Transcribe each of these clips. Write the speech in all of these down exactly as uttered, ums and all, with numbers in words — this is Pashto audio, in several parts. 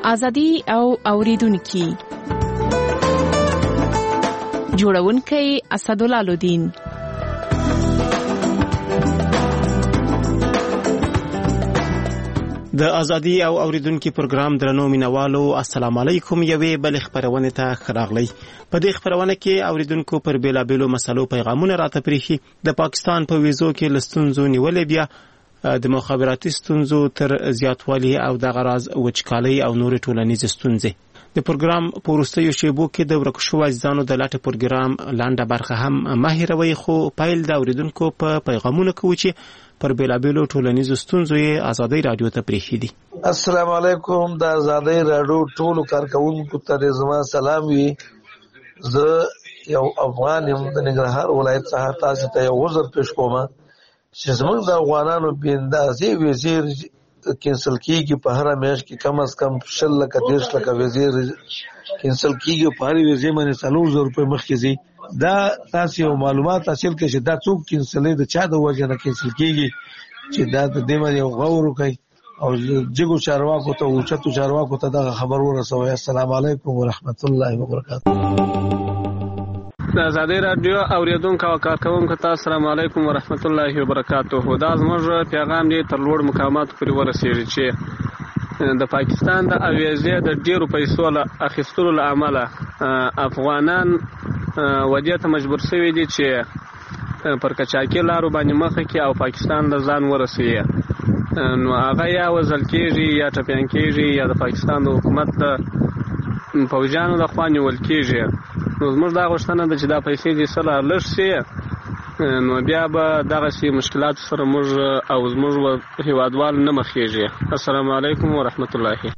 ازادي او اوریدونکو جوړونکي اسدالله الدین. د ازادي او اوریدونکو پروګرام درنو مینوالو السلام علیکم. یوې بل خبرونه ته خراغلی. په دې خبرونه کې اوریدونکو پر بیلابیلو مسلو پیغامونه راته پریخي. د پاکستان په ویزو کې لستونزو نیولې بیا د مخابراتي ستونزو تر زیاتوالي او د غراض وچکالي او نور ټولنیز ستونزې. د پروګرام پورستیو شیبو کې د ورکشو ځانو د لاټه پروګرام لاندې برخه هم ماهروي، خو پایل د اوریدونکو په پیغامونه کوي چې پر بیلابیلو ټولنیزو ستونزو یې ازادي رادیو ته پریخي دي. السلام علیکم. د ازادي رادیو ټولو کارکونکو ته زما سلام وي. زه یو افغان یم د ننګرهار ولایت څخه تاسو ته یو وزر پیش کوم چې زموږ د افغانانو بیندازي وزیر کینسل کیږي. په هر میاشت کې کم از کم شل لکه دیش لکه وزیر کینسل کیږي. په هر وزیر باندې څلور زره روپۍ مخکې ځي. دا تاسو یو معلومات حاصل کړئ چې دا څوک کینسلې د چا د وجه نه کینسل کیږي، چې دا د دې باندې یو غور وکړي او جګو چارواکو ته او چتو چارواکو ته دا خبر ورسوي. السلام علیکم ورحمت الله وبرکاته. د ازادي رادیو اوریدونکو او کارکونکو ته السلام علیکم ورحمت الله وبرکاته. دا زموږ پیغام دی تر لوړ مقامات پورې ورسیږي چې د پاکستان د اویزې د ډیرو پیسو له اخیستلو له امله افغانان ودې ته مجبور شوي دي چې پر کچاکي لارو باندې مخه کې او پاکستان له ځان ورسوي. نو هغه یا وژل کېږي یا ټپیان کېږي یا د پاکستان د حکومت د پوځیانو لخوا نیول کېږي. نو زموږ دا غوښتنه ده چې دا پیسې دې سره لږ شي، نو بیا به دغسې مشکلاتو سره موږ او زموږ هېوادوال نه مخېږي. السلام علیکم ورحمت الله.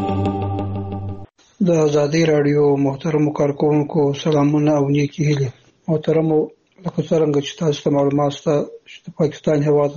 د ازادي رادیو محترمو کارکونکو سلامونه او نیکې هیلې. محترمو، لکه څرنګه چې تاسو ته معلومات شته چې د پاکستان هېواد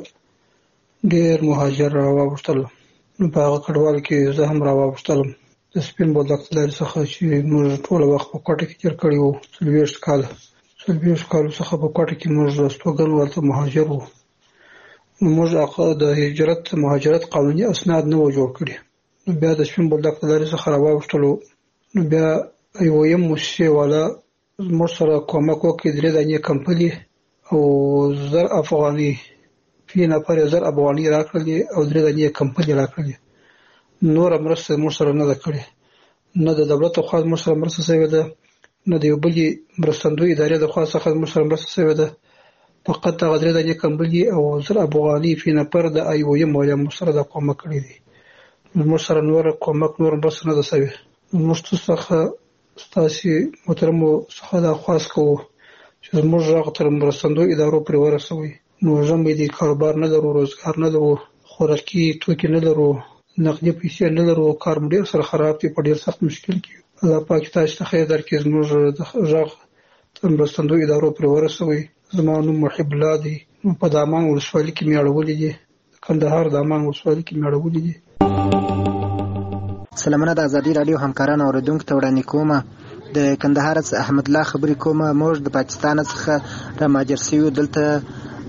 څخه ډېر مهاجر راواوښتل، نو په هغه کډوال کې زه هم راواوښتلم. د سپین بولدک لارې څخه چې موږ ټوله وخت په کوټه کې تېر کړی وو، څلوېښت کاله څلوېښت کالو څخه په کوټه کې موږ استوګن ورته مهاجر وو. نو موږ د هجرت مهاجرت قانوني اسناد نه وو جوړ کړي. نو بیا د سپین بولدک لارې څخه راواوښتلو، نو بیا یو یم موسسې والا موږ سره کومک وکړي. درې دانې کمپلي او زر افغاني فی نفر زر افغاني راکړلې او درې دانې کمپلي راکړلې. نوره مرسته موږ سره نه ده کړې، نه د دولت خوا موږ سره مرسته شوې ده، نه د یو بلې مرستندوی ادارې د خوا څخه موږ سره مرسته شوې ده. فقط هغه درې دانې کمپلي او زر افغاني فی نفر د ای او یم والا موږ سره دا کومک کړی دی. موږ سره نور کومک نور مرسته نه ده شوې. موږ څخه ستاسو محترمو څخه دا خواست کوو چې زموږ غږ تر مرستندوی ادارو پورې ورسوي. نو ژمی دی، کاروبار نه لرو، روزګار نه لرو، خوراکي توکي نه لرو، نقدي پیسې نه لرو، کار مو ډېر سره خراب دی، په ډېر سخت مشکل کې. الله پاک تاسو ته خیر درکړي. زموږ غږ تر مرستندوی ادارو پورې ورسوي. زما نوم محب الله دی. په دامان ولسوالۍ کې مې اړولې دي، کندهار دامان ولسوالۍ کې مې اړولې دي. سلامونه د ازادي رادیو همکارانو اوریدونکو ته وړاندې کومه. د کندهار څخه احمد الله خبرې کومه. موږ د پاکستان څخه را مهاجر شوي، دلته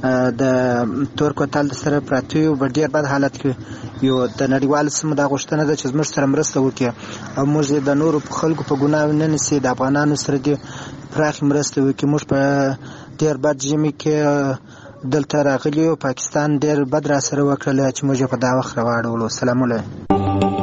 د تور کوتل سره پراته یو، په ډېر بد حالت کې یو. د نړیوال سیمو دا غوښتنه ده چې زموږ سره مرسته وکړي او موږ د نورو په خلکو په ګناه نه نیسي. د افغانانو سره دې پراخې مرسته وکړي. موږ په ډېر بد ژمي کې دلته راغلي یو. پاکستان ډېر بد را سره وکړل چې موږ په دا وخت راواړولو. سلام علیکم.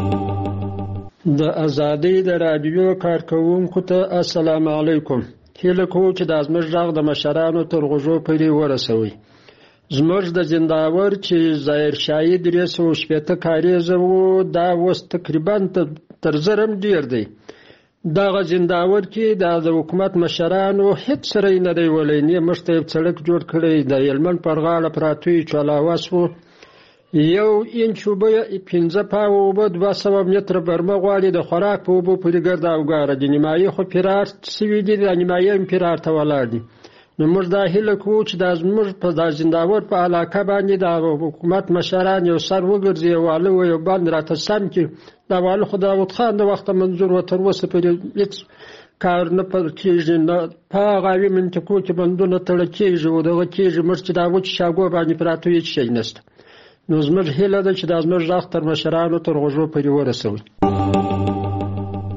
د ازادۍ د رادیو کارکونکو ته السلام علیکم. هیله کوو چې د زموږ غږ د مشرانو تر غوږو پورې ورسوي. زموږ د زنداور چې ظاهر شاهي درې سوه شپېته کاریزه وو، دا اوس تقریبا تر زر هم ډېر دی. دغه زنداور کې د حکومت مشرانو هېڅ سره یې نه دی ولی. نه موږ ته یو سړک جوړ کړی، د هلمند پر غاړه پراته یو چالاواس وو، یو انچ اوبه پنځه پاوه اوبه دوه سوه متره برمه غواړي. د خوراک په اوبو پورې ګرد اوګاره دي. نیمایي خو فرار سوي دي، د نیمایي هم فرار ته ولاړ دي. نو موږ دا هیله کوو چې دا زموږ په دا زنداور په علاقه باندې د حکومت مشران یو سر وګرځي، یو واله و یو بند راته سم کړي. دا واله خو داود خان د وخته منظور و، تر اوسه پورې هېڅ کار نه کېږي، نه په هغه اوې منطقو کې بندونه تړل کېږي او دغه کېږي. موږ چې دا وچ شاګو باندې پراته هېڅ شی نشته. نو زموږ هیله ده چې دا زموږ غږ تر مشرانو تر غوږو پورې ورسوي.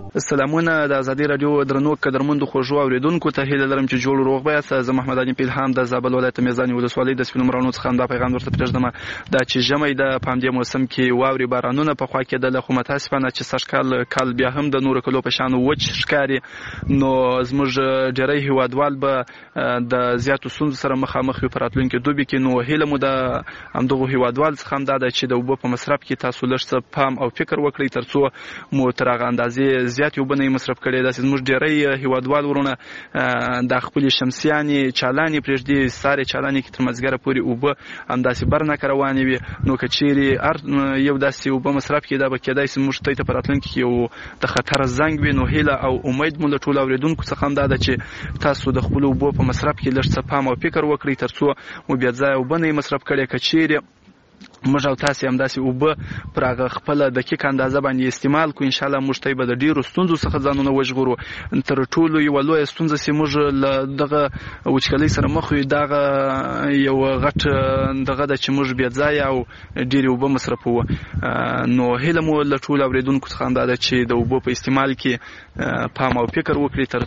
سلامونه د ازادي رادیو درنو قدرمنو خوږو اوریدونکو ته هیله لرم چې جوړ روغ بیاست. زه محمد علي پیلهام د زابل ولایت میزان ولسوالۍ د سپینو مرانو څخه دا پیغام ورته پرېږدم دا چې ژمی د پامدې موسم کې واوري بارانونه په خوا کېدل، خو متاسفانه چې سږکال کال بیا هم د نورو کلو په شان وچ ښکاري، نو زموږ ډېری هیوادوال به د زیاتو ستونزو سره مخامخ وي په راتلونکي دوبي کې. نو هیله مو د همدغو هیوادوال څخه هم دا ده چې د اوبو په مصرف کې تاسو لږ څه پام او فکر وکړئ تر څو مو تر هغه اندازې زیات اوبه نه مصرف کړي. داسې زموږ ډېری هیوادوال ورونه د خپلې شمسیانې چالانې پرېږدي، سارې چالانې کې تر مازدیګره پورې اوبه همداسې برناکه روانې وي. نو که چیرې هر یو داسې اوبه مصرف کړي دا به کېدای شي موږ ته په راتلونکي کې یو د خطر زنګ وي. نو هیله او امید مو له ټولو اورېدونکو څخه هم دا ده چې تاسو د خپلو اوبو په مصرف کې لږ څه پام او فکر وکړئ تر څو مو بې ځایه اوبه نه مصرف کړي. که چیرې موږ او تاسې همداسې اوبه پر هغه خپله دقیق اندازه باندې استعمال کړو، انشاءالله موږ ته به د ډېرو ستونزو څخه ځانونه وژغورو. تر ټولو یوه لویه ستونزه چې موږ له دغه وچکلۍ سره مخ یو دغه یو غټ دغه ده چې موږ بې ځایه او ډېرې اوبه مصرفوو. نو هیله مو له ټولو اورېدونکو څخه همدا ده چې د اوبو په استعمال کې پام او فکر وکړي تر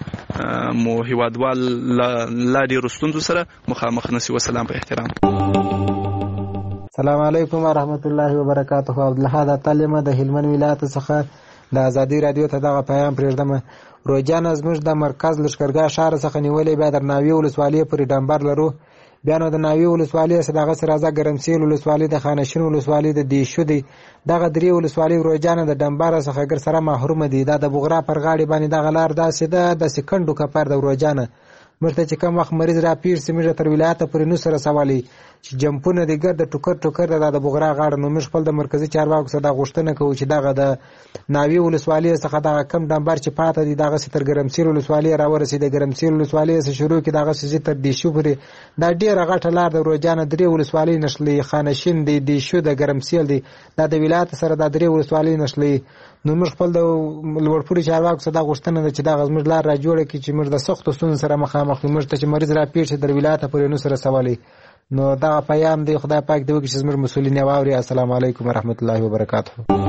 څو مو هیوادوال له لا ډېرو ستونزو سره مخامخ نه شي. وسلام په احترام. السلام علیکم ورحمت الله وبرکاته. عبدالحاد اتلمه د هلمند ولایت څخه د ازادي رادیو ته دغه پیغام پرېږدم. روجانه زموږ د مرکز لښکرګاه ښار څخه نیولې بیا د ناوې ولسوالۍ پورې ډمبر لرو، بیا نو د ناوې ولسوالۍ څخه دغسې راځه ګرمسیل ولسوالۍ د خانشین ولسوالۍ د دیشو دی، دغه درې ولسوالۍ روجانه د ډمبر څخه ګر سره محرومه دي. دا د بغرا پر غاړې باندې دغه لار داسې ده داسې کنډو کپر د روجانه. موږ ته چې کوم وخت مریض را پیر سي موږ تر ولایته پورې نو سره سوالی چې جمپونه دي ګرد ټوکر ټوکر د د بغرا غاړه. نو موږ خپل د مرکزي چارواکو څخه دا غوښتنه کوو چې دغه د ناوې ولسوالۍ څخه دغه کم ډمبر چې پاته دي دغسې تر ګرمسیر ولسوالۍ راورسي، د ګرمسیر ولسوالۍ څخه شروع کړي دغسې ځي تر دیشو پورې. دا ډېره غټه لار د روجانه درې ولسوالۍ نښلوي، خانشین دی، دیشو د ګرمسیل دی، دا د ولایت سره دا درې ولسوالۍ نښلوي. نو موږ خپل د لوړپوړي چارواکو څخه دا غوښتنه ده چې دغه زموږ لار را جوړه کړي چې موږ د سختو ستونزو سره مخامخ یو، موږ ته چې مریض را پېښ شي در ولایته پورې نو سره سوالی. نو دغه پیام دی، خدای پاک دې وکړي چې زموږ مسؤلین یې واوري. السلام علیکم ورحمت الله وبرکاته.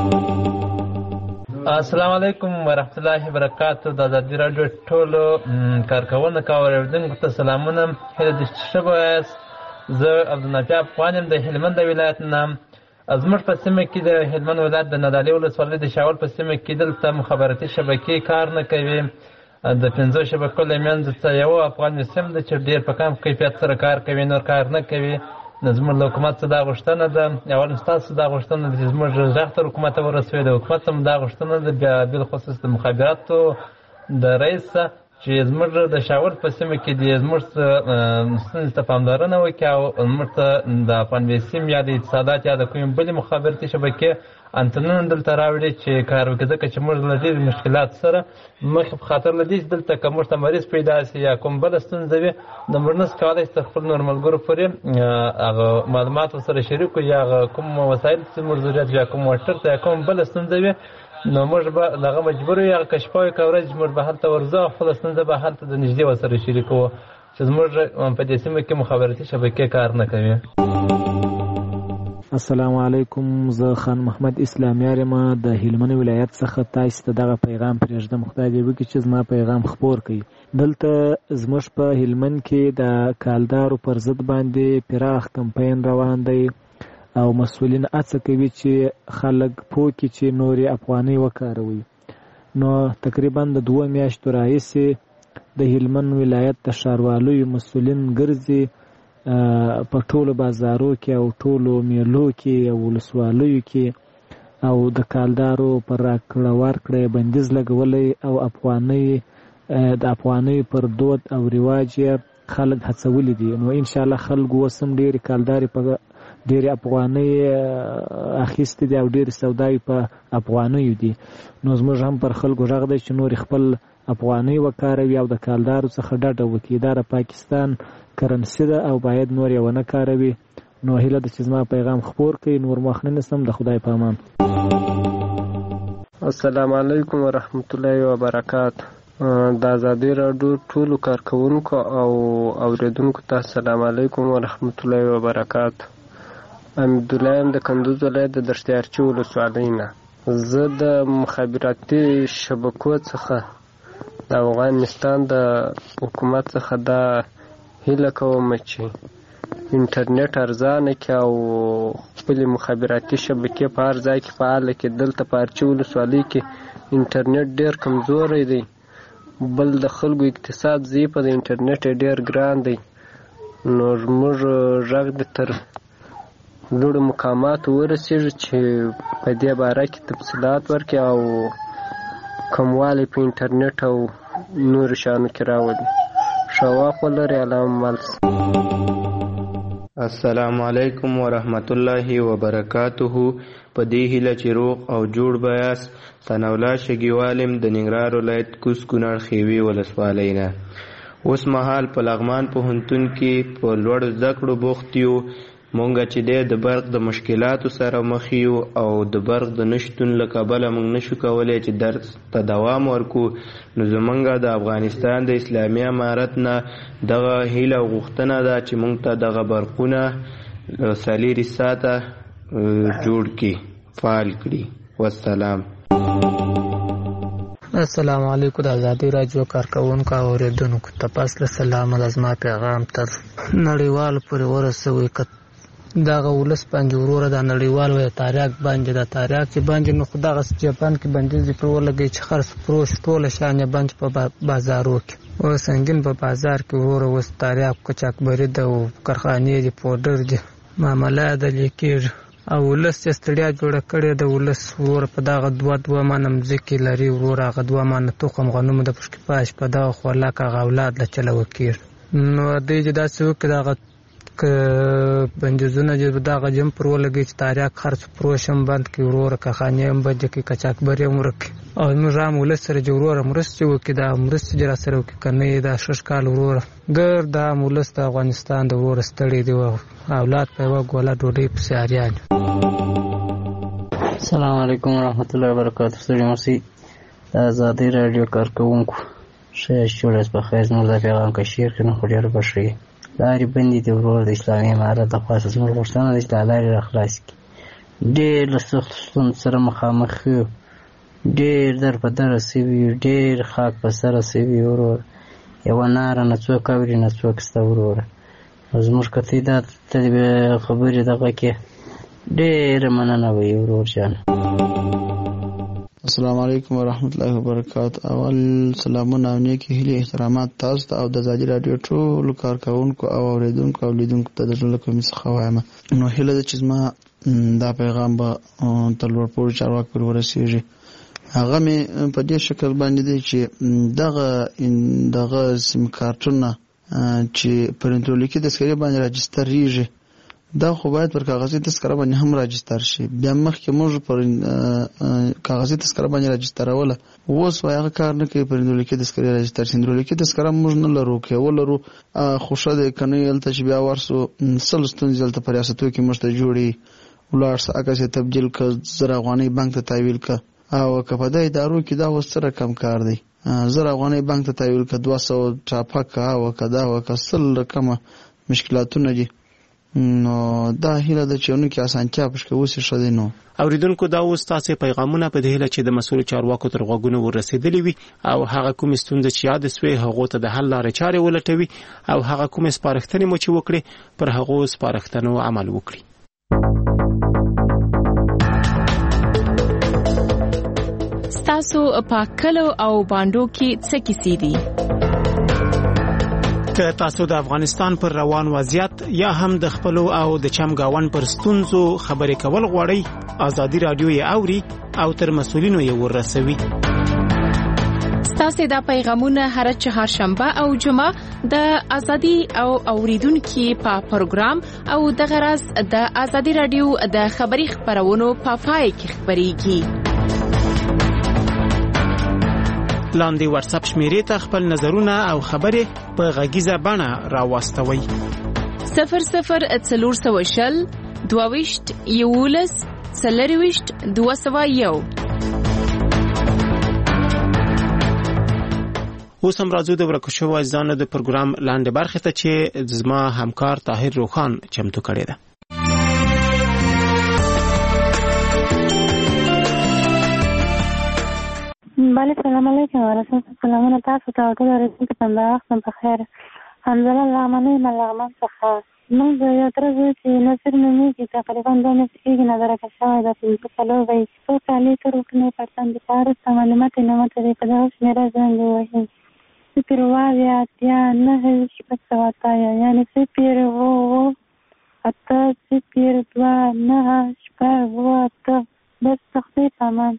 السلام علیکم ورحمت الله وبرکاته. د ازادي راډیو ټولو کارکوونکو او اورېدونکو ته سلامونه. هیله ده چې ښه به یاست. زه عبدالنافع افغان یم د هلمند ولایت نه. زموږ په سیمه کې د هلمند ولایت د نادعلي ولسوالۍ د شاول په سیمه کې دلته مخابراتي شبکې کار نه کوي. د پنځو شبکو له منځه څخه یو افغان سیم ده چې ډېر په کم کیفیت سره کار کوي، نور کار نه کوي. نو زموږ له حکومت څخه دا غوښتنه ده، اول ستاسو دا غوښتنه ده چې زموږ غږ تر حکومت ورسوي. د حکومت هم دا غوښتنه ده، بیا بالخصوص د مخابراتو د رئیس چې زموږ د شاول په سیمه کې دی زموږ ستونزې ته پاملرنه وکړي او موږ ته د افغان سیم یا د اتصالات یا د کومې بلې مخابراتي شبکې انتنونه دلته راوړي چې کار وکړي، ځکه چې موږ له ډېرو مشکلات سره مخ په خاطر له دې چې دلته که موږ ته مریض پیدا شي یا کوم بله ستونزه وي نو موږ نشو کولی چې تر خپل نور ملګرو پورې هغه معلومات ورسره شریک کړو یا هغه کوم وسایل چې موږ ضرورت یا کوم موټر ته یا کوم بله ستونزه وي نو موږ به دغه مجبور یو هغه که شپه وي که ورځ موږ به هلته ورځو او خپله ستونزه به هلته د نږدې ورسره شریکوو چې زموږ په دې سیمه کې مخابراتي شبکې کار نه کوي. السلام علیکم. زه خان محمد اسلامیار یم د هلمند ولایت څخه. تاسو ته دغه پیغام پرېږدم، خدای دې وکړي چې زما پیغام خپور کړي. دلته زموږ په هلمند کې د کالدارو پر ضد باندې پراخ کمپاین روان دی او مسؤلین هڅه کوي چې خلک پوه کړي چې نورې افغانۍ وکاروي. نو تقریبا د دوه میاشتو راهیسې د هلمند ولایت د ښاروالیو مسؤلین ګرځي په ټولو بازارو کې او ټولو میلو کې او ولسوالیو کې او د کالدارو پر راکړه ورکړه بندیز لګولی او افغانۍ د افغانۍ پر دود او رواج خلک هڅولی دي. نو انشاءالله خلکو اوس هم ډېرې کالدارې په ډېرې افغانۍ اخیستې دي او ډېرې سوداوي په افغانیو دي. نو زموږ هم پر خلکو غږ دی چې نور خپل افغانۍ وکاروي او د کالدارو څخه ډډه وکړي. دا د پاکستان کرنسي ده او باید نور یې ونه کاروي. نو هیله ده چې زما پیغام خپور کړي. نور مخ نه نیسم. د خدای په امان. السلام علیکم ورحمت الله وبرکاته. د ازادي راډیو ټولو کارکوونکو او اوریدونکو ته السلام علیکم ورحمت الله وبرکاته. حمید الله یم د کندوز ولایت د دشتیارچي ولسوالۍ نه. زه د مخابراتي شبکو څخه د افغانستان د حکومت څخه دا هیله کوم چې انټرنیټ ارزانه کړي او خپلې مخابراتي شبکې په هر ځای کې فعاله کړي. دلته په ارچي ولسوالۍ کې انټرنیټ ډېر کمزوری دی، بل د خلکو اقتصاد ضعیفه دی، انټرنیټ یې ډېر ګران دی. نو زموږ غږ دې تر لوړو مقاماتو ورسېږي چې په دې باره کې تفصیلات ورکړي او کموالی په انټرنیټ او نورو شیانو کې راولي. ښه وخت ولرئ. علامه مالس. السلام علیکم ورحمت الله وبرکاته. په دې هیله چې روغ او جوړ به یاست. ثناءالله شګیوال یم د ننګرهار ولایت کوز کونړ خیوي ولسوالۍ نه. اوس مهال په لغمان پوهنتون کې په لوړو زده کړو بوخت یو. مونږ چې دی د برق د مشکلاتو سره مخ یو او د برق د نشتون له کبله مونږ نشو کولی چې درس ته دوام ورکو. نو زمونږ د افغانستان د اسلامي امارت نه دغه هیله او غوښتنه ده چې مونږ ته دغه برقونه څلېرویشت ساعته جوړ کړي، فعال کړي. والسلام. السلام علیکم. د ازادي راډیو کارکوونکو او اورېدونکو ته پاس له سلامه د زما پیغام تر نړیوالو پورې ورسوئ. که دغه ولس باندې وروره د نړیوال وایي تاریاک باندې د تاریاک چې باندې نو خو دغه جاپان کې بندیز پرې ولګوي چې خرڅ فروش ټوله شیان یې بند په بازارو کې. اوس سنګین په بازار کې وروره اوس تاریاک قاچاقبري ده او کارخانې دي، پوډر دي، معامله دلې کېږي او ولس چې ستړیا جوړه کړې ده. ولس وروره په دغه دوه دوه مانه مځکې لري، وروره هغه دوه مانه تخم غنمو د پشکې پاش په دغه خوراک هغه اولاد له چلوه کېږي. نو دوی چې داسې وکړي دغه که بندیزونه چې دغه جم پر ولګوي چې تاریاک خرڅ فروش هم بند کړي، وروره کارخانې هم بند کړي، قاچاقبري هم ورک کړي او موږ هم ولس سره چې وروره مرستې وکړي. دا مرستې چې راسره وکړي که نه یې دا شش کال وروره ګرد دا ولس د افغانستان د وروره ستړی دی او اولاد په یوه ګوله ډوډۍ پسې حریان. السلام علیکم ورحمت الله وبرکاته. ستړي مشئ. د ازادي راډیو کارکوونکو ښه یاست، جوړ یاست، بخیر. زموږ دا پیغام که شیر کړي نو خو ډېر به ښه وي. لارې بندې دي ورور د اسلامي امارت لخوا زموږ غوښتنه ده چې دا لارې راخلاصې کړي. ډېر له سختو ستونزو سره مخامخ یو، ډېر در په دره سوي یو، ډېر خاک په سره سوي یو وروره. یوه ناره نه څوک اوري نه څوک شته وروره. زموږ که ته دا خبرې دغه کې ډېره مننه به یې ورور جانه. السلام علیکم ورحمت الله وبرکاته. اول سلامونه او نیکې هیلې احترامات تاسو ته او د ازادي راډیو ټولو کارکوونکو او اورېدونکو او لیدونکو ته د زړه کومې څخه وایم. نو هیله ده چې زما دا پیغام به تر لوړ پوړو چارواکو پورې ورسېږي. هغه مې په دې شکل باندې دی چې دغه دغه سیم کارتونه چې پر الکترونیکي تذکرې باندې راجستریږي دا خو باید پر کاغذي تذکره باندې هم راجستر شي. بیا مخکې موږ پر کاغذي تذکره باندې راجستروله، اوس وایي هغه کار نه کوي. پر الکترونیکي تذکرې راجستر شي. الکترونیکي تذکره موږ نه لرو، که ولرو خو ښه دی، که نه هلته چې بیا ورسو سل ستونزې هلته په ریاستو کې موږ ته جوړي. ولاړ شه عکس یې تبدیل که، زر افغانۍ بانک ته تحویل که، او که په دې ادارو کې دا اوس څه رقم کار دی، زر افغانۍ بانک ته تحویل که، دوه سوه چاپه که، او که دا او که سل رقمه مشکلاتونه دي. نو دا هیله ده چې ونو کې اسانتیا پشکه اوسې ښه دی. نو اوریدونکو دا اوس تاسې پیغامونه په دې هیله چې د مسؤل چارواکو تر غوږونو ورسېدلي وي او هغه کومې ستونزې چې یاد سوې هغو ته د حل لارې چارې ولټوي او هغه کومې سپارښتنې مو چې وکړي پر هغو سپارښتنو عمل وکړي. ستاسو په کلو او باندو کې څه کیسې دي؟ که تاسو د افغانستان پر روان وضعیت یا هم د خپلو او د چمګاون پر ستونزو خبرې کول غواړئ، ازادي راډیو یې اوري او تر مسؤلینو یې ورسوي. ستاسو دا پیغامونه هر چهارشنبه او جمعه د ازادي او اوریدونکو په پروګرام او د غرض د ازادي راډیو د خبري خبرونو په پای کې خبريږي. لاندې واتس اپ شمیرې ته خپل نظرونه او خبرې په غږیزه بڼه راوستوئ. صفر صفر څلور سوه شل دوه ویشت یولس څلرویشت دوه سوه یو. اوس هم راځو د ورکو شوو ځانو د پروګرام لاندې برخه ته چې زما همکار طاهر روخان چمتو کړی ده. والي سلام علیکم ورحمت سلامونه تاسو ته ټول ورته ته دا وخت په خیر حمزه الله منی ملغمن څخه نو یو تر دې چې نصر مې کې تقریبا دوه میاشتې کېږي نه درکه شوی ده چې په کلو وایي څو کالې تر وکنې پرتن د پاره معلومات نه مته دې په دغه شمیره زنګ وایي صفر واویا اتیا نهه شپږ سوه اتیا یعنې صفر اوه اته صفر دوه نهه شپږ اوه اته بس تخفیف تمام.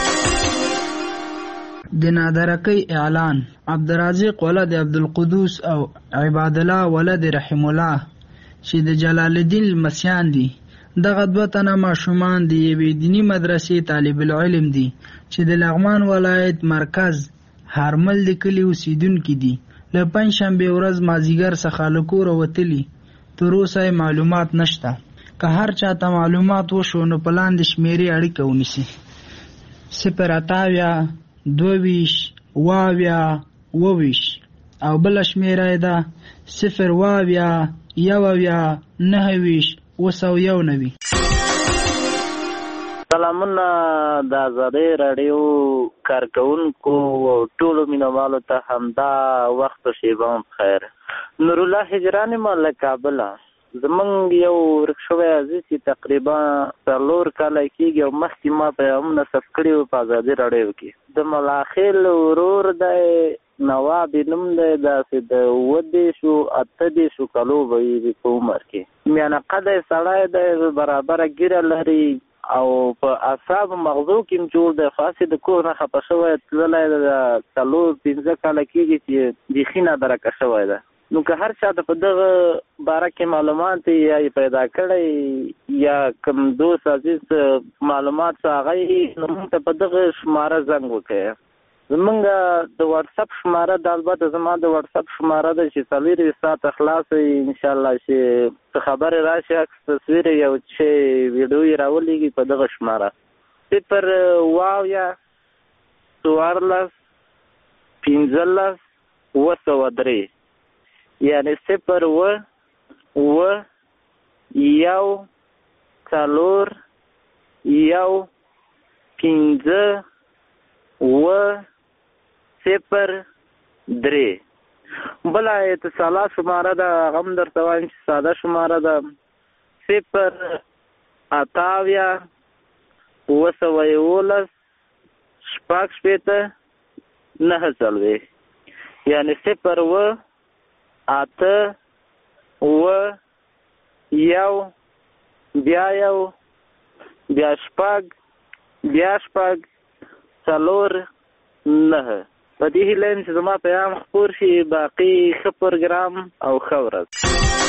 د نادرکۍ اعلان عبدالرازق ولد عبدالقدوس او عباد الله ولد رحم الله چې د جلال الدین المسیان دي. دغه دوه تنه ماشومان د یوې دیني مدرسې طالب العلم دي چې د لغمان ولایت مرکز هارمل د کلي اوسیدونکي دي. له پنجشنبې ورځ مازدیګر څخه له کوره وتلي، تر اوسه معلومات نشته. که هر چاته معلومات وشو نو په لاندې شمیرې اړیکه ونیسي: صفر اتاویا دوه واویا اوویش او بله شمیره ده صفر واویا یوویا نهویش اوه سوه یو نوي. سلامونه د آزادۍ راډیو کارکوونکو او ټولو مینوالو ته همدا وخت و شیبه هم بخیر. نورالله هجران ما له کابله. زمونږ یو ورک شوی عزیز چې تقریبا څلور کاله کېږي او مخکې ما پیغامونه ثبت کړي وو په ازادي راډیو کې. د ملاخیل ورور دی نواب نوم دی، داسې د اووه دېرشو اته دېرشو کالو به وي په عمر کې. میانه قده سړی دی، برابره ږیره لري او په اعصابو مغزو کې هم جوړ دی. خاصې د کور نه خفه شوی تللی د څلور پنځه کاله کېږي چې بیخي نادرکه شوی دی. نو که هر چا ته په دغه باره کې معلومات یا یې پیدا کړی یا کوم دوست عزیز معلومات څه هغه یې نو موږ ته په دغه شماره زنګ وکړئ. زمونږ د واتساپ شماره د البته زما د واتساپ شماره ده چې څلورویشت ساعته خلاصه وي انشاءالله چې څه خبرې راشي عکس تصویر یو چې ویډیو یې راولېږي په دغه شماره صفر واویا څوارلس پنځلس اوه سوه درې یعنې صفر اوه اوه یو څلور یو پنځه اوه صفر درې. بله اتصالات شماره ده هغه هم درته وایم چې ساده شماره ده صفر اتاویا اوه سوه یولس شپږ شپېته نهه څلوېښت یعنې صفر اوه اته اوه یو بیا یو بیا شپږ بیا شپږ څلور نهه. په دې هیله یم چې زما پیغام خپور شي. باقي ښه پروګرام او ښه ورځ.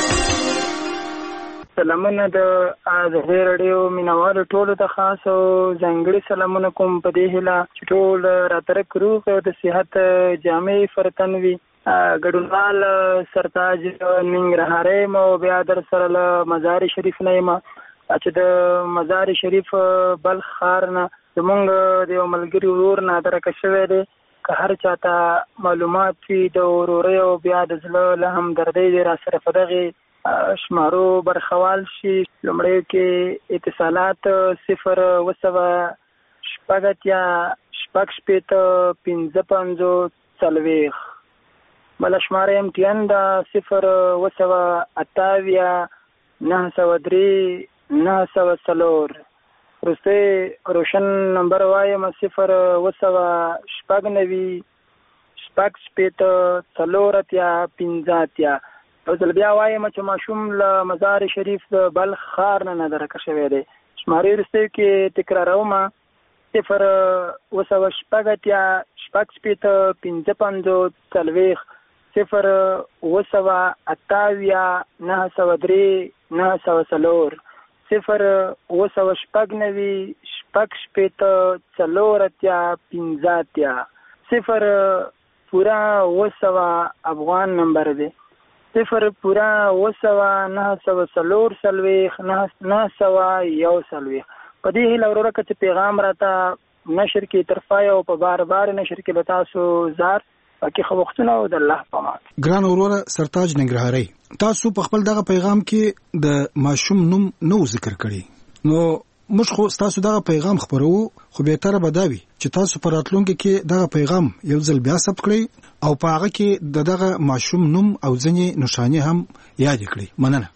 سلامونه د آزادۍ راډیو مینوالو ټولو ته خاص او ځانګړي سلامونه کوم په دې هیله چې ټول راترک روغ او د صحت جامې فرتن وي. ګډونوال سرتاج ننګرهاری یم او بیا در سره له مزار شریف نه یم چې د مزار شریف بلخ ښار نه زمونږ د یو ملګري ورور نادرکه شوی دی. که هر چاته معلومات وي د ورورۍ او بیا د زړه له همدردۍ دی را سره په دغې شمارو برخوال شي. لومړی کې اتصالات صفر اوه سوه شپږ اتیا شپږ شپېته پنځه پنځوس څلوېښت. بله شماره ایم ټي ان ده صفر اوه سوه اتاویا نهه سوه درې نهه سوه څلور. وروستی روشن نمبر وایم صفر اوه سوه شپږ نوي شپږ شپېته څلور اتیا پنځه اتیا. یو ځل بیا وایم چې ماشوم له مزار شریف د بلخ ښار نه نادرکه شوی دی. شمارې وروستیو کې تکراروم صفر اوه سوه شپږ اتیا شپږ شپېته پنځه پنځوس څلوېښت صفر اوه سوه اتاویا نهه سوه درې نهه سوه څلور صفر اوه سوه شپږ نوي شپږ شپېته څلور اتیا پنځه اتیا. صفر پورا اوه سوه افغان نمبر دی. صفر پورا اوه سوه نهه سوه څلور څلوېښت نهه سوه یو څلوېښت. په دې هیله وروره که چې پیغام راته نشر کې ترفای او په بار بار نشر کې به تاسو زار باقي خو وختونه او د الله په امان. ګران وروره سرتاج ننګرهاری، تاسو په خپل دغه پیغام کې د ماشوم نوم نو ذکر کړی، نو موږ خو تاسو دغه پیغام خبرو خو به تر به دا وي چې تاسو په راتلونکي کې دغه پیغام یو ځل بیا ثبت کړئ او په هغه کې د دغه ماشوم نوم او ځینې نښانې هم یاد کړئ. مننه.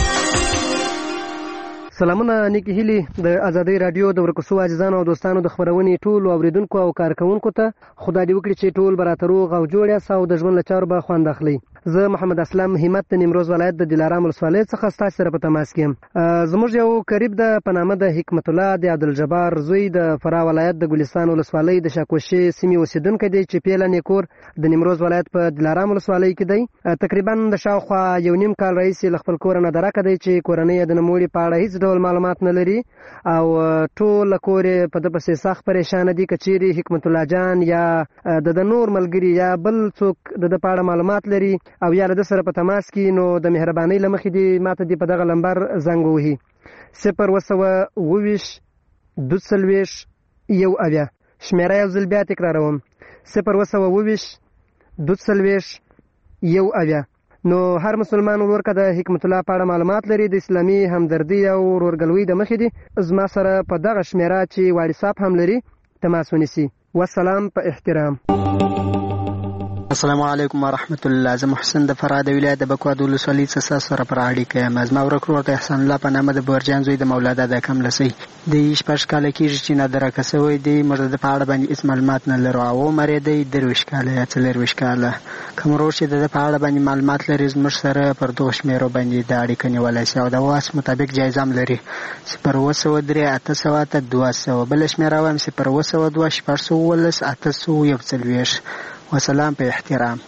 سلامونه نیکی هیلی د ازادۍ رادیو د ورکوسو عزیزانو او دوستانو د خبرونې ټول اوریدونکو او کارکونکو ته خدای دې وکړي چې ټول براته روغ او جوړ یاست او د ژوند له چارو به خوند اخلي. زه محمد اسلم همت د نیمروز ولایت د دلارام ولسوالۍ څخه ستاسو سره په تماس کې یم. زموږ یو قریب د په نامه د حکمت الله د عبدالجبار زوی د فراه ولایت د ګلستان ولسوالۍ د شاکوشي سیمې اوسیدونکی دی چې پیله نیکور د نیمروز ولایت په دلارام ولسوالۍ کې دی. تقریبا د شاوخوا یو نیم کال راهیسې له خپل کوره نه درکه دی چې کورنۍ یې د نوموړي په اړه هیڅ ډول معلومات نه لري او ټول کور په د پسې سخت پریشان دي. کچيري حکمت الله جان یا د نور ملګری یا بل څوک د پاړه معلومات لري او یا د سره په تماس کې نو د مهرباني لمخې دي ماته دی په دغه لمبر زنګ وهي صفر وسوه اوویش دوسلویش یو اویا. شمیره یو ځل بیا تکراروم صفر وسوه اوویش دوسلویش یو اویا. نو هر مسلمان ورکه د حکمت الله په اړه معلومات لري د اسلامي همدردي او ورورګلوي د مخې دي زما سره په دغه شمیره چې واتساپ هم لري تماس ونیسي. والسلام په احترام. السلام علیکم ورحمت الله. زه محسن د فراه د ولایت د بکواد ولسوالۍ څخه سره پر اړیکه یم. زما ورک ورور د احسان الله په نامه د بورجان زوی د مولا دادا کملسي د شپږ کاله کېږي چې نادرکه سوی دی. موږ د په اړه باندې هېڅ معلومات نه لرو او عمر یې دی درویشت کاله یا څلرویشت کاله. کوم ورور چې د په اړه باندې معلومات لري زموږ سره پر دغو شمېرو باندې د اړیکه نیولی شي او د واس مطابق جایزه هم لري صفر اووه سوه درې اته سوه اته دوه سوه. بله شمېره وایم صفر اووه سوه دوه شپږ سوه اوولس اته سوه یو څلوېښت. وسلام په احترام.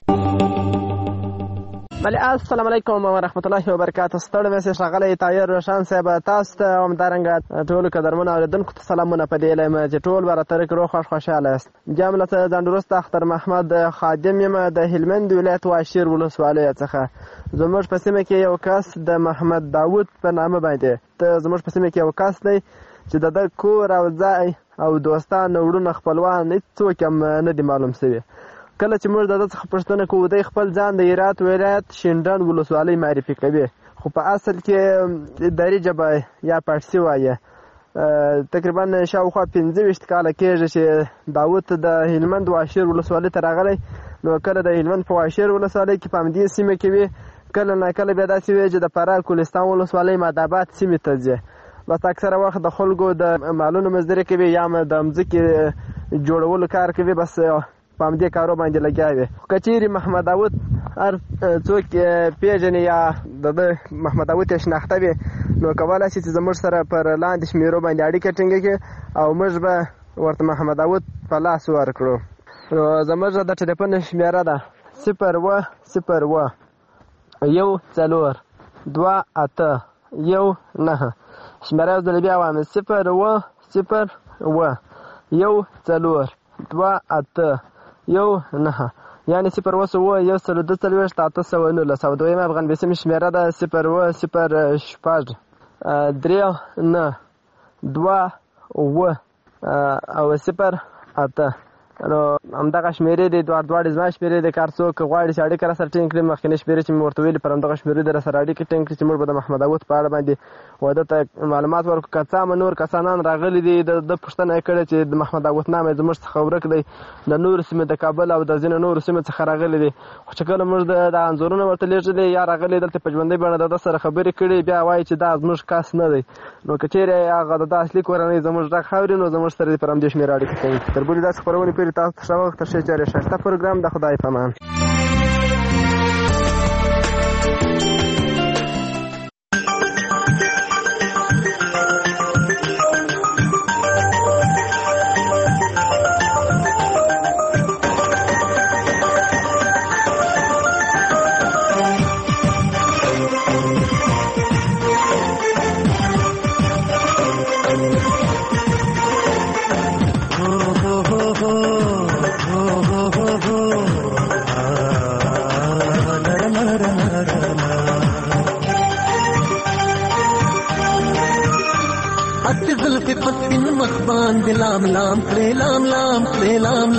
بله السلام علیکم ورحمت الله وبرکاته. ستړی مې سې ښاغلی طاهر روشن صاحب تاسو ته همدارنګه ټولو قدرمنو اورېدونکو ته سلامونه په دې هیله یم چې ټول به راته روغ خوښ خوشحاله یاست. بیا هم له ځان وروسته اختر محمد خادم یم د هلمند ولایت واشیر ولسوالۍ څخه. زموږ په سیمه کې یو کس د محمد داود په نامه باندې ته زموږ په سیمه کې یو کس دی چې د ده کور او ځای او دوستان وروڼه خپلوان هېڅوک هم نه دي معلوم شوي. کله چې موږ د ده څخه پوښتنه کوو دی خپل ځان د هرات ولایت شینډنډ ولسوالۍ معرفي کوي خو په اصل کې دري ژبه یا پارسي وایي. تقریبا شاوخوا پنځه ویشت کاله کېږي چې داود د هلمند واشیر ولسوالۍ ته راغلی. نو کله د هلمند په واشیر ولسوالۍ کې په همدې سیمه کې وي کله نه کله بیا داسې وي چې د فراه کولستان ولسوالۍ مادآباد سیمې ته ځي. بس اکثره وخت د خلکو د مالونو مزدوري کوي یا د مځکې جوړولو کار کوي بس په همدې کارو باندې لګیا وي. که چیرې محمد داود هر څوک پیژني یا د ده محمد داود یې شناخته وي نو کولی شي چې زموږ سره پر لاندې شمېرو باندې اړیکه ټینګه کړي او موږ به ورته محمد داود په لاس ورکړو. نو زموږ د ټلیفون شمېره ده صفر اووه صفر اووه یو څلور دوه اته یو نهه. شمېره یو ځل بیا وایم صفر اووه صفر اووه یو څلور دوه اته یو نهه یعنې صفر اووه سوه یو سل دوه څلوېښت اته سوه نولس او دویمه افغان بیسیمې شمېره ده صفر اووه صفر شپږ درې نه دوه اووه او صفر اته. نو همدغه شمېرې دي دواړه دواړې زما شمېرې دي. که هر څوک غواړي چې اړیکه راسره ټینګ کړي مخکینۍ شمېرې چې مې ورته ویلي پر همدغه شمېرې دي راسره اړیکې ټینګ کړي چې موږ به د محمد داود په اړه باندې واده ته معلومات ورکړو. که څه هم نور کسانان راغلي دي د ده پوښتنه یې کړې چې د محمد داود نام یې زموږ څخه ورک دی د نورو سیمې د کابل او د ځینو نورو سیمو څخه راغلي دي. خو چې کله موږ د انځورونه ورته لېږلي یا راغلي دلته په ژوندۍ بڼه د ده سره خبرې کړي بیا وایي چې دا زموږ کس نه دی. نو که چیرې هغه د ده اصلي کورنۍ زموږ غږ اوري نو زموږ سره دې پر همدې شمېره اړیکه کوي. تر بلې داسې خپرونې پورې تاسو ته ښه وخت ښه چارې ښایسته پروګرام د خدای په امان. لام لام کړې لام لام کړې لام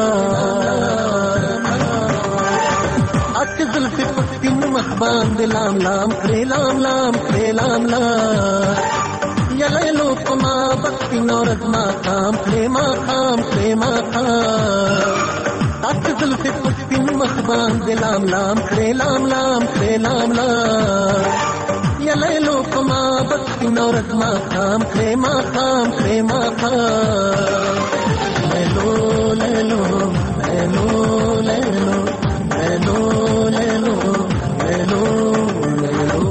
لام اټ زلفې پسپین مخ باندې لام لام کړې لام لام کړې لام لام یلیلو کما بستی نورد ما خام خیما خام خیما خام تاک زلفی پسپین مخبان دلام لام خری لام لام خری لام لام یلیلو کما بستی نورد ما خام خیما خام خیما خام لیلو لیلو لیلو لیلو لیلو لیلو لیلو لیلو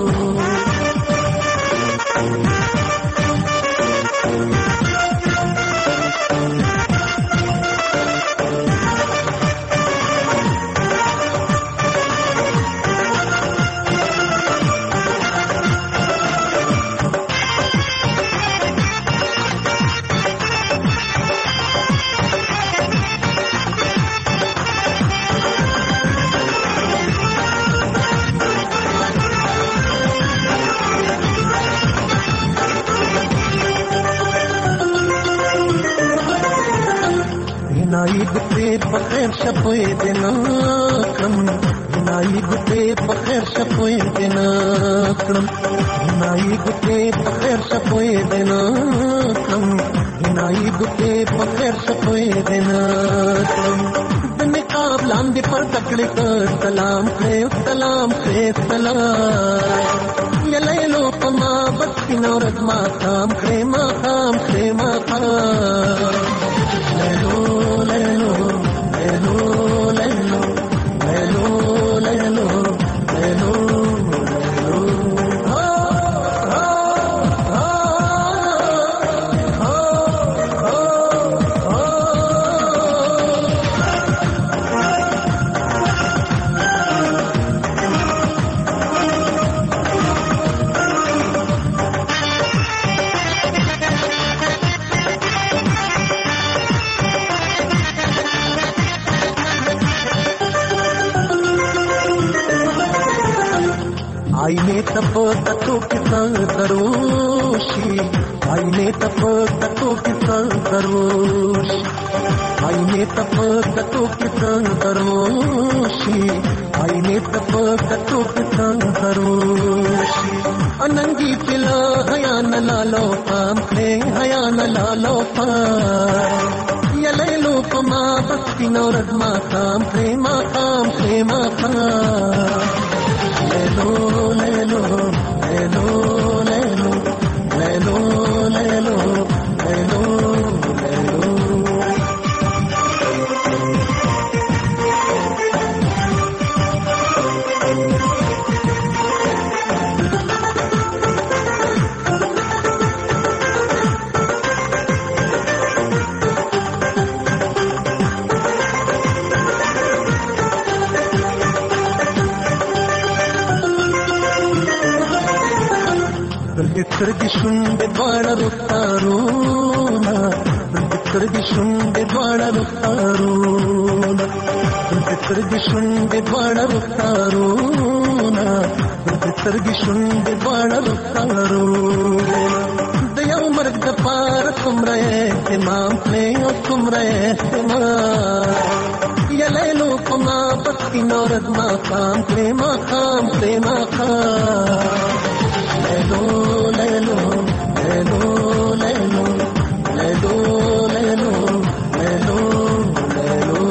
نائی گتے بخیر شپوئے دینا کرم نائی گتے بخیر شپوئے دینا کرم نائی گتے بخیر شپوئے دینا کرم نائی گتے بخیر شپوئے دینا کرم نقاب لاندے پر تکڑے کر سلام سے سلام سے سلام یلیلو کما بستی نورد ما خام خیما خام خیما خام لیلو لیلو لیلو لیلو لیلو لیلو لیلو आईने तप ततो किसान करोशी आईने तप ततो किसान करोशी आईने तप ततो किसान करोशी आईने तप ततो किसान करोशी अनंगी पिला हया न लालो पाम खे हया न लालो पाम यलेलो कमा बस्ती नौरद मा काम प्रेमा काम प्रेमा काम लेलो लेलो लेलो लेलो लेलो लेलो लेलो लेलो سترګې شونډې دواړه رخسارونه سترګې شونډې دواړه رخسارونه سترګې شونډې دواړه رخسارونه سترګې شونډې دواړه رخسارونه د یو مرګ د پاره څومره اهتمام کړې او څومره اهتمام یلیلو کما بستی نورد ما خام کړې ما خام کړې ما خام لیلو لیلو لیلو لیلو لیلو لیلو لیلو لیلو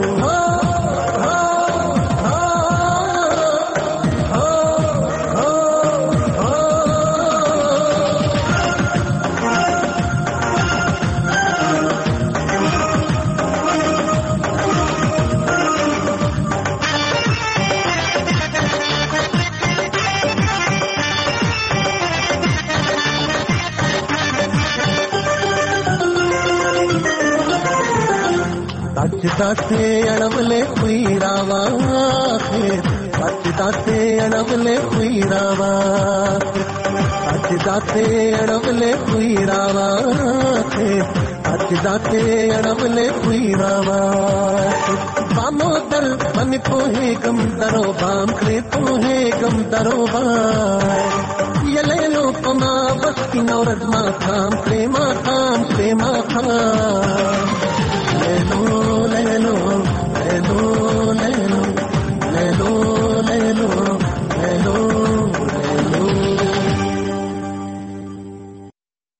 दाते अणवले कुईरावा दाते अणवले कुईरावा दाते अणवले कुईरावा दाते अणवले कुईरावा बामो दर बन पोहे गम दरो बाम करे पोहे गम दरो बाम यलेलो कमा बस्ती नौरद मा खाम प्रेमा खाम प्रेमा खाम लेलो लेलो लेलो लेलो लेलो लेलो लेलो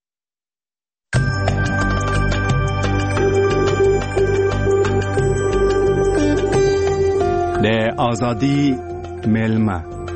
آزادی میلمه.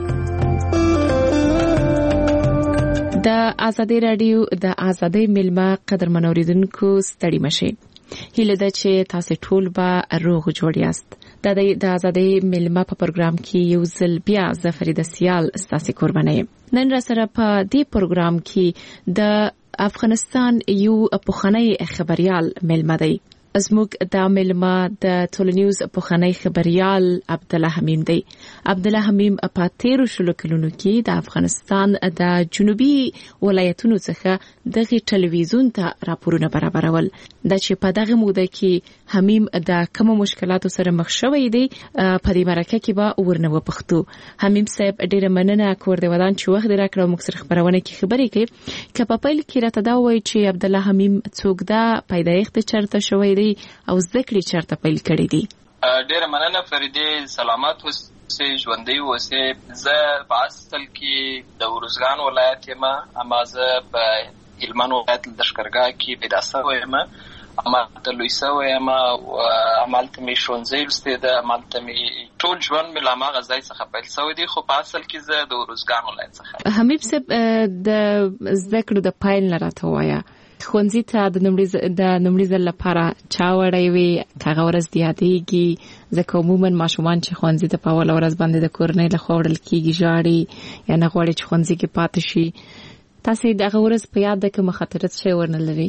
د آزادی رادیو د آزادی میلمه قدرمن اوریدونکو ستړي مشي. هیله ده چې تاسو ټول به روغ جوړ یاست. د د آزادی میلمه په پروګرام کې یو ځل بیا زفرید سیال ستاسو قرباني. نن را سره په دې پروګرام کې د افغانستان یو پخوانی خبريال میلمه دی. زموږ د میلمه د ټولنیوز پخوانی خبريال عبد الله حمیم دی. عبد الله حمیم په تیرو شلو کلونو کې د افغانستان د جنوبي ولایتونو څخه دغه ټلویزیون ته راپورونه برابرول. د چې په دغه موده کې حمیم د کوم مشکلاتو سره مخ شوی دی په دې مرکه کې به ورنه وپښتو. حمیم صاحب ډیره مننه کور دی ودان چې وخت راکړو موږ سره خبرونه کې خبرې کوي. که په پیل کې راته دا وایي چې عبد الله حمیم څوک دا پیدایښت چرته شوی دی او ذکر چرته پیل کړی دی؟ ډیره مننه فریدې، سلامات اوسئ، ژوندۍ اوسئ. زه په اصل کې د ورزګان ولایت یم، اما زه په هلمند ولایت لښکرګاه کې پیدا شوی یم. امالته لوی شوی یم، امالته مې ښوونځی لوستی ده، امالته مې ټول ژوند مې له هماغه ځای څخه پیل شوی دی، خو په اصل کې زه د ورزګان ولایت څخه. حمید صاحب، د زده کړو د پیل نه راته وایه، ښوونځي ته د لومړي ځل لپاره چا وړی وي؟ هغه ورځ دې یادېږي؟ ځکه عموما ماشومان چې ښوونځي ته په اوله ورځ باندې د کورنۍ لخوا وړل کېږي ژاړي یا نه غواړي چې ښوونځي کې پاتې شي. تاسې دغه ورځ په یاد ده که مخاطرت شی ورنه لري؟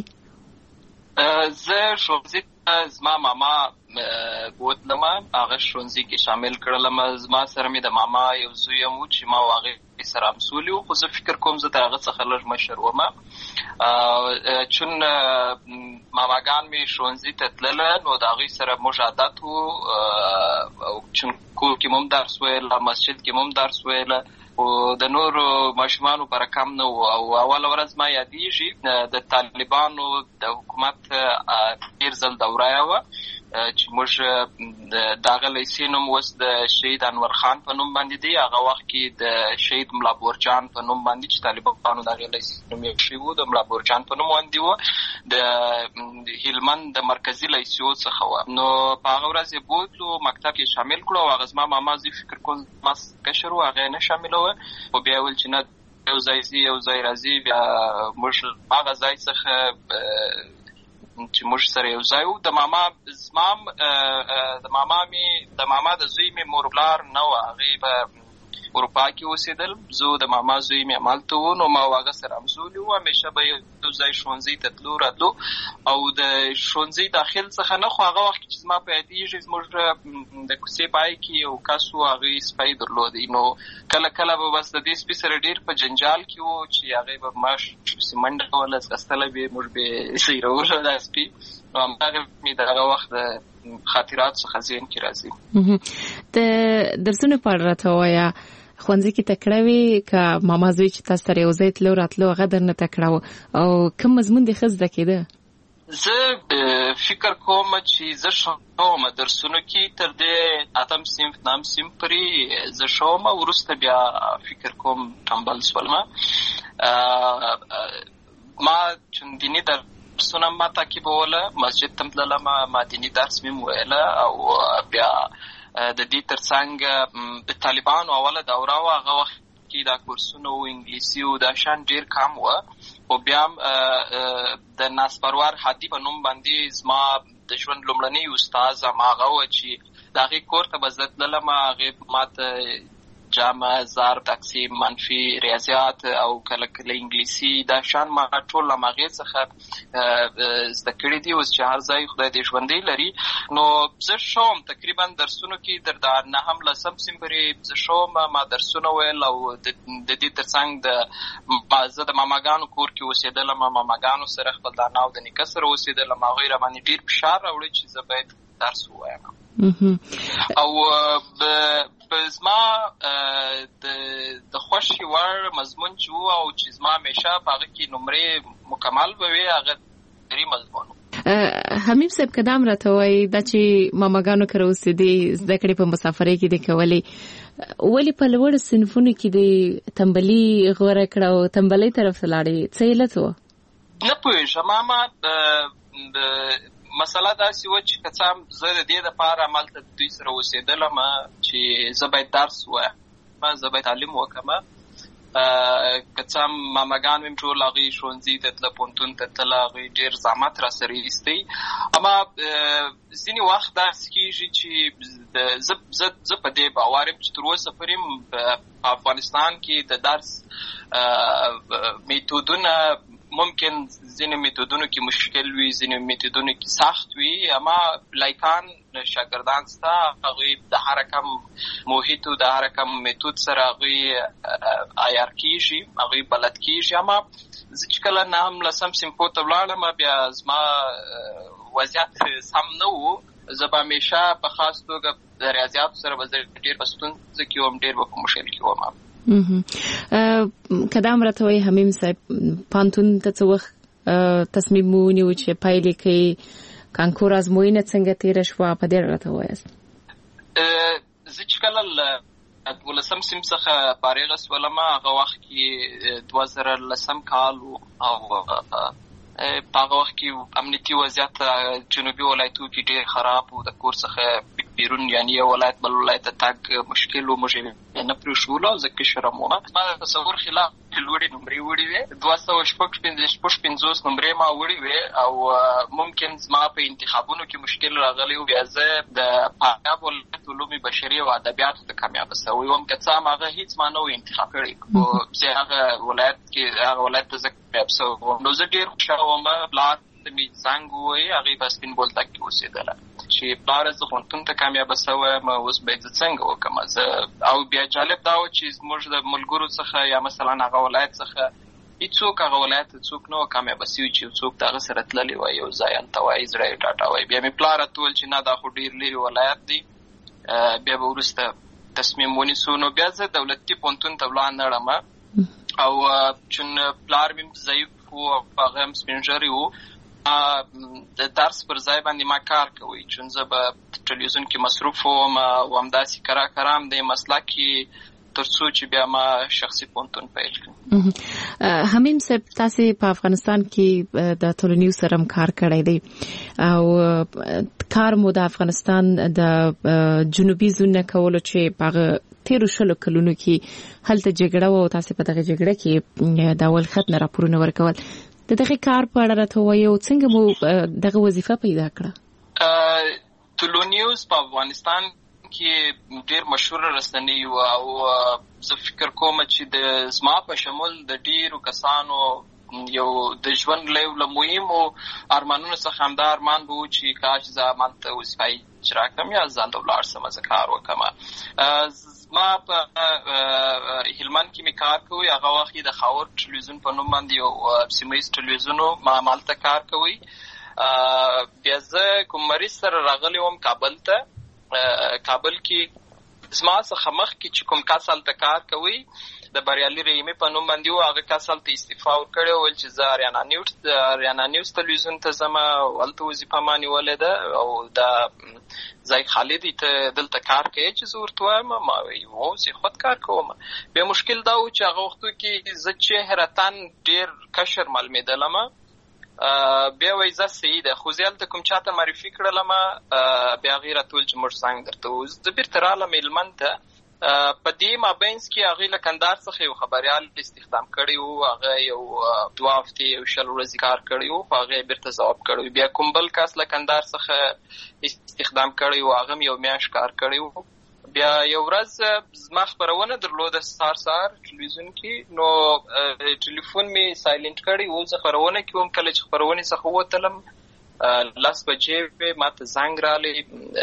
زه ښوونځي ته زما ماما بوتلم، هغه ښوونځي کې شامل کړلم. زما سره مې د ماما یو زوی هم و چې ما او هغې سره همسولي وو، خو زه فکر کوم زه د هغه څخه لږ مشر وم. چون ماماګان مې ښوونځي ته تلله نو د هغوی سره موږ عادت وو، چون کور کې مو هم درس ویله، مسجد کې مو هم درس ویله، او د نورو ماشومانو پر کم نه وو. او اوله ورځ ما یادېږي د طالبانو د حکومت تېر ځل دوره وه چې موږ د هغه لیسې نوم اوس د شهید انور خان په نوم باندې دی. هغه وخت کې د شهید ملا بورجان په نوم باندې چې طالبانو د هغې لیسې نوم یې ایښی و، د ملا بورجان په نوم باندې و، د هلمند د مرکزي لیسو څخه وه. نو په هغه ورځ یې بوتلو، مکتب کې شامل کړو، او هغه زما ماما زه فکر کوم زما کشر و، هغه یې نه شاملوه، خو بیا یې ویل چې نه یو ځای ځي یو ځای راځي. بیا موږ هغه ځای څخه چې موږ سره یو ځای وو. د ماما زما د ماما مې د ماما د زوی مې مور پلار نه وه، هغې په اروپا کې اوسېدل. زه د ماما زوی مې همالته وو، نو ما او هغه سره همزولي وو، همیشه به یو ځای ښوونځي ته تلو راتلو. او د ښوونځي داخل څخه نه، خو هغه وخت چې زما په یادېږي زموږ د کوڅې پای کې یو کس و، هغې سپی درلودی. نو کله کله به بس د دې سپي سره ډېر په جنجال کې وو چې هغې به ماش پسې منډه کوله، ځغستله به یې، موږ به یې سیرولو دا سپي. نو همدغه مې د هغه وخت د خاطرات څخه ذهن کې راځي. د درسونو په اړه راته ووایه، ښوونځي کې تکړه وې که ماما زوی چې تاسو سره یو ځای تلو راتلو هغه درنه تکړه و؟ او کوم مضمون دې ښه زده کېده؟ زه فکر کوم چې زه ښه وم درسونو کې، تر دې اتم صنف نهم صنف پورې زه ښه وم، وروسته بیا فکر کوم ټمبل شولم. ما چون دیني درسونه ما تعقیبوله، مسجد ته تللم، ما دیني درس مې ویله، او بیا د دې ترڅنګ د طالبانو اوله دوره وه، هغه وخت کې دا کورسونه و انګلیسي و دا شان ډېر کم وه. خو بیا هم د ناسپروار هادي په نوم باندې زما د ژوند لومړنی استاد هماغه و چې د هغې کور ته به زه تللم. هغې ما ته جامع، ضرب، تقسیم، منفي، ریاضیات او کله کله انګلیسي دا شان ما ټول له هغې څخه زده کړي دي. اوس چې هر ځای خدای دې ژوندی لري. نو زه ښه وم تقریبا درسونو کې، در د نهم لسم صنف پورې زه ښه وم، ما درسونه ویل. او د دې ترڅنګ د زه د ماماګانو کور کې اوسېدلم، ماماګانو سره خپل د انا او د نیکه سره اوسېدلم. هغوی را باندې ډېر فشار راوړی چې زه باید درس ووایم. او زما د خوښې وړ مضمون چې و او چې زما همیشه په هغه کې نمرې مکمل به وي، هغه دري مضمون و. حمیم صاحب، که دا هم راته وایي دا چې ماماګانو کره اوسېدې، زده کړې په مسافرۍ کې دې کولې، ولې په لوړو صنفونو کې دې تنبلي غوره کړه او تنبلۍ طرف ته لاړې؟ څه علت و؟ نه پوهېږم، ما مسله داسې وه چې که څه هم زه د دې دپاره هملته دوی سره اوسېدلم چې زه باید درس ووایم، زه باید تعلیم وکړم. که څه هم ماماګان مې ټول هغوی ښوونځي ته تله، پوهنتون ته تله، هغوی ډېر زحمت را سره ایستی. اما ځینې وخت داسې کېږي چې زه زه په دې باور یم چې تر اوسه پورې په افغانستان کې د درس میتودونه ممکن ځینې میتودونو کې مشکل وي، ځینې میتودونو کې سخت وي، اما لایکان شاګردان سته، هغوی د هر کم محیط د هر کم میتود سره هغوی عیار کېږي، هغوی بلد کېږي. اما زه چې کله نهم لسم صنفو ته ولاړم بیا زما وضعیت سم نه و. زه به همیشه په خاص توګه د ریاضیاتو سره به زه ډېر په ستونزه کې وم، ډېر به په مشکل کې وم. که دا هم راته وایي حمیم صاحب، پوهنتون ته څه وخت تصمیم مو ونیو چې پایلې کوي، کانکور ازموینه څنګه تېره شوه، په دې راته ووایاست. زه چې کله له دولسم صنف څخه فارغه شولم، هغه وخت کې دوه زره لسم کال و او په هغه وخت کې امنیتي وضعیت جنوبي ولایتو کې ډېر خراب و. د کور څخه بیرون یعنې یو ولایت بل ولایت ته تګ مشکل و، موږ یې نه پرېښولو. زه کشرم وم، ما د تصور خلاف لوړې نمرې وړې وې، دوه سوه شپږ پنځوس نمرې ما وړې وې او ممکن زما په انتخابونو کې مشکل راغلی و. بیا زه د فاریاب ولایت علوم بشري او ادبیاتو ته کامیابه سوی وم. که څه هم هغه هېڅ ما نه و انتخاب کړی، خو زه هغه ولایت کې هغه ولایت ته زه کامیاب سوی وم. نو زه ډېر خوشحاله وم. پلار ته مې زنګ ووایي، هغې په سپین بولدک کې اوسېدله چې پلاره زه پوهنتون ته کامیابه سوی یم، اوس باید زه څنګه وکړم. زه او بیا جالب دا و چې زموږ د ملګرو څخه یا مثلا هغه ولایت څخه هېڅوک هغه ولایت ته څوک نه و کامیابه سوي چې څوک د هغه سره تللی وای، یو ځای هلته وایي زړه یې ډاډه وایي. بیا مې پلار راته وویل چې نه دا خو ډېر لرې ولایت دی. بیا به وروسته تصمیم ونیسو. نو بیا زه دولتي پوهنتون ته ولاړم او چون پلار مې ضعیف و، هغه هم سپین ږیری و، د درس پر ځای باندې ما کار کوي، چون زه به ټلویزیون کې مصروف وم او همداسې کرا کرام د مسلک کې تر څو چې بیا ما شخصي پوهنتون پیل کړم. حمیم صاحب، تاسې په افغانستان کې د ټولنیز سره هم کار کړی دی او کار مو د افغانستان د جنوبي زون نه کولو چې په تیرو شلو کلونو کې هلته جګړه و او تاسې په دغه جګړه کې د اول خط نه راپورونه ورکول. د دغه کار په اړه راته ووایئ او څنګه مو دغه وظیفه پیدا کړه؟ ټولو نیوز په افغانستان کې ډېر مشهوره رسنۍ و او زه فکر کوم چې د زما په شمول د ډېرو کسانو یو د ژوند له یو له مهمو ارمانونو څخه همدا ارمان به و چې کاش زه همالته وظیفه اجرا کړم یا زه هلته ولاړ شم، زه کار وکړم. ما په هلمند کې مې کار کوي، هغه وخت د خاور ټلویزیون په نوم باندې یو سیمه ییز ټلویزیون و، ما همالته کار کوي. بیا زه کوم مریض سره راغلی وم کابل ته. کابل کې زما څخه مخکې چې کوم کس هلته کار کوي د بریالي رحیمي په نوم باندې و، هغه کس هلته استعفا ورکړې وه، ویل چې زه اریانا نیوز اریانا نیوز تلویزیون ته ځم او هلته وظیفه ما نیولې ده او دا ځای خالد ته دلته کار کوي چې زه ورته وایم. ما وایي هو زه خود کار کوم. بیا مشکل دا و چې هغه وختو کې زه چهرتاً ډېر کشر معلومېدلم. بیا وایي زه صحیح ده، خو زه هلته کوم چاته معرفي کړلم، بیا هغې راته وویل چې موږ څنګه درته ووایو. زه بېرته رالم هلمند ته. په دې مابینځ کې هغې له کندهار څخه یو خبریال استخدام کړی و، هغه یو دوه هفتې یو شل ورځې کار کړی و، خو هغه یې بېرته ځواب کړی و. بیا کوم بل کس له کندهار څخه استخدام کړی و، هغه هم یو میاشت کار کړی و. بیا یو ورځ زما خپرونه درلوده سهار سهار ټلویزیون کې، نو ټلیفون مې سایلنټ کړی و. زه خپرونه کې وم، کله چې خپرونې څخه ووتلم لس بجې وې، ما ته زنګ راغلی.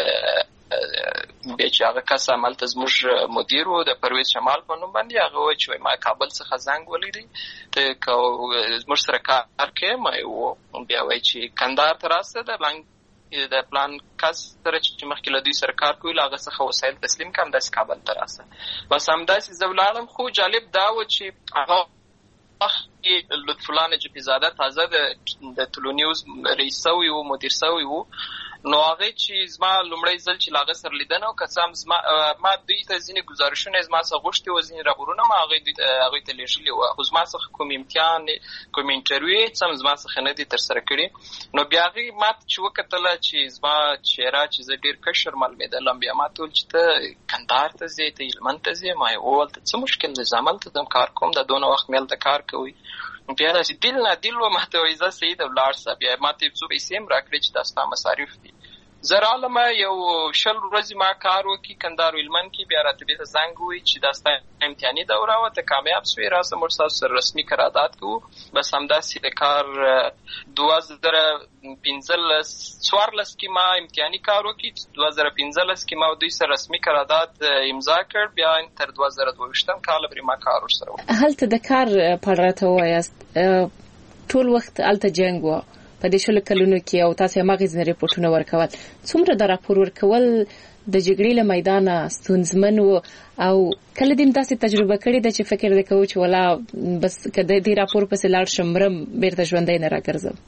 بیا چې هغه کس همالته زموږ مدیر و د پرویز شمال په نوم باندې، هغه وایي چې ما کابل څخه زنګ ولیدی ته که زموږ سره کار کوې. ما یې و. بیا وایي چې کندهار ته راسه د د پلان کس سره چې مخکې له دوی سره کار کوي له هغه څخه وسایل تسلیم کړم، داسې کابل ته راسه. بس همداسې زه ولاړم. خو جالب دا و چې هغه وخت کې لطفالله نجفي زاده تازه د ټولو نیوز رئیس سوی و، مدیر سوی و. نو هغه چې زما لومړی ځل چې لاغه سره لیدنه او کسام زما ما دوی ته ځینې گزارشونه زما څخه غوښتي و ځینې راپورونه ما هغه دوی هغه ته لیږلي و خو زما څخه کوم امتحان کوم انټرویو سم زما څخه نه دي ترسره کړي نو بیا هغه ما چې وکتله چې زما چهره چې زه ډېر کشر معلومېدلم بیا ما ټول چې ته کندهار ته ځې ته هلمند ته ځې ما یې وویل ته څه مشکل دی زه هملته ځم کار کوم دا دونه وخت مې هلته کار کوي بیا داسې دل نه دل و ما ته وایي ځه صحیح ده ولاړ شه بیا ما ته یې څو پیسې هم راکړې چې دا ستا مصارف دي زه رالم یو شل ورځې ما کار وکړي کندهار هلمند کې بیا راته بېرته زنګ ووایي چې دا ستا امتحاني دوره وه ته کامیاب سوې راسه موږ ستاسو سره رسمي قرارداد کوو بس همداسې د کار دوه زره پنځلس څوارلس کې ما امتحاني کار وکړي دوه زره پنځلس کې ما دوی سره رسمي قرارداد امضا کړ بیا تر دوه زره دوه ویشتم کاله پرې ما کار ورسره وکړ. هلته د کار په اړه راته ووایاست ټول وخت هلته جنګ و په دې شلو کلونو کې او تاسو هغه ځنې ریپورتونه ورکول څومره د راپور ورکول د جګړې له میدانه ستونزمن و او کله دې داسې تجربه کړې ده چې فکر دې کوو چې ولا بس کله دې راپور پسې لاړ شم مرم بیرته ژوندی نه راګرځم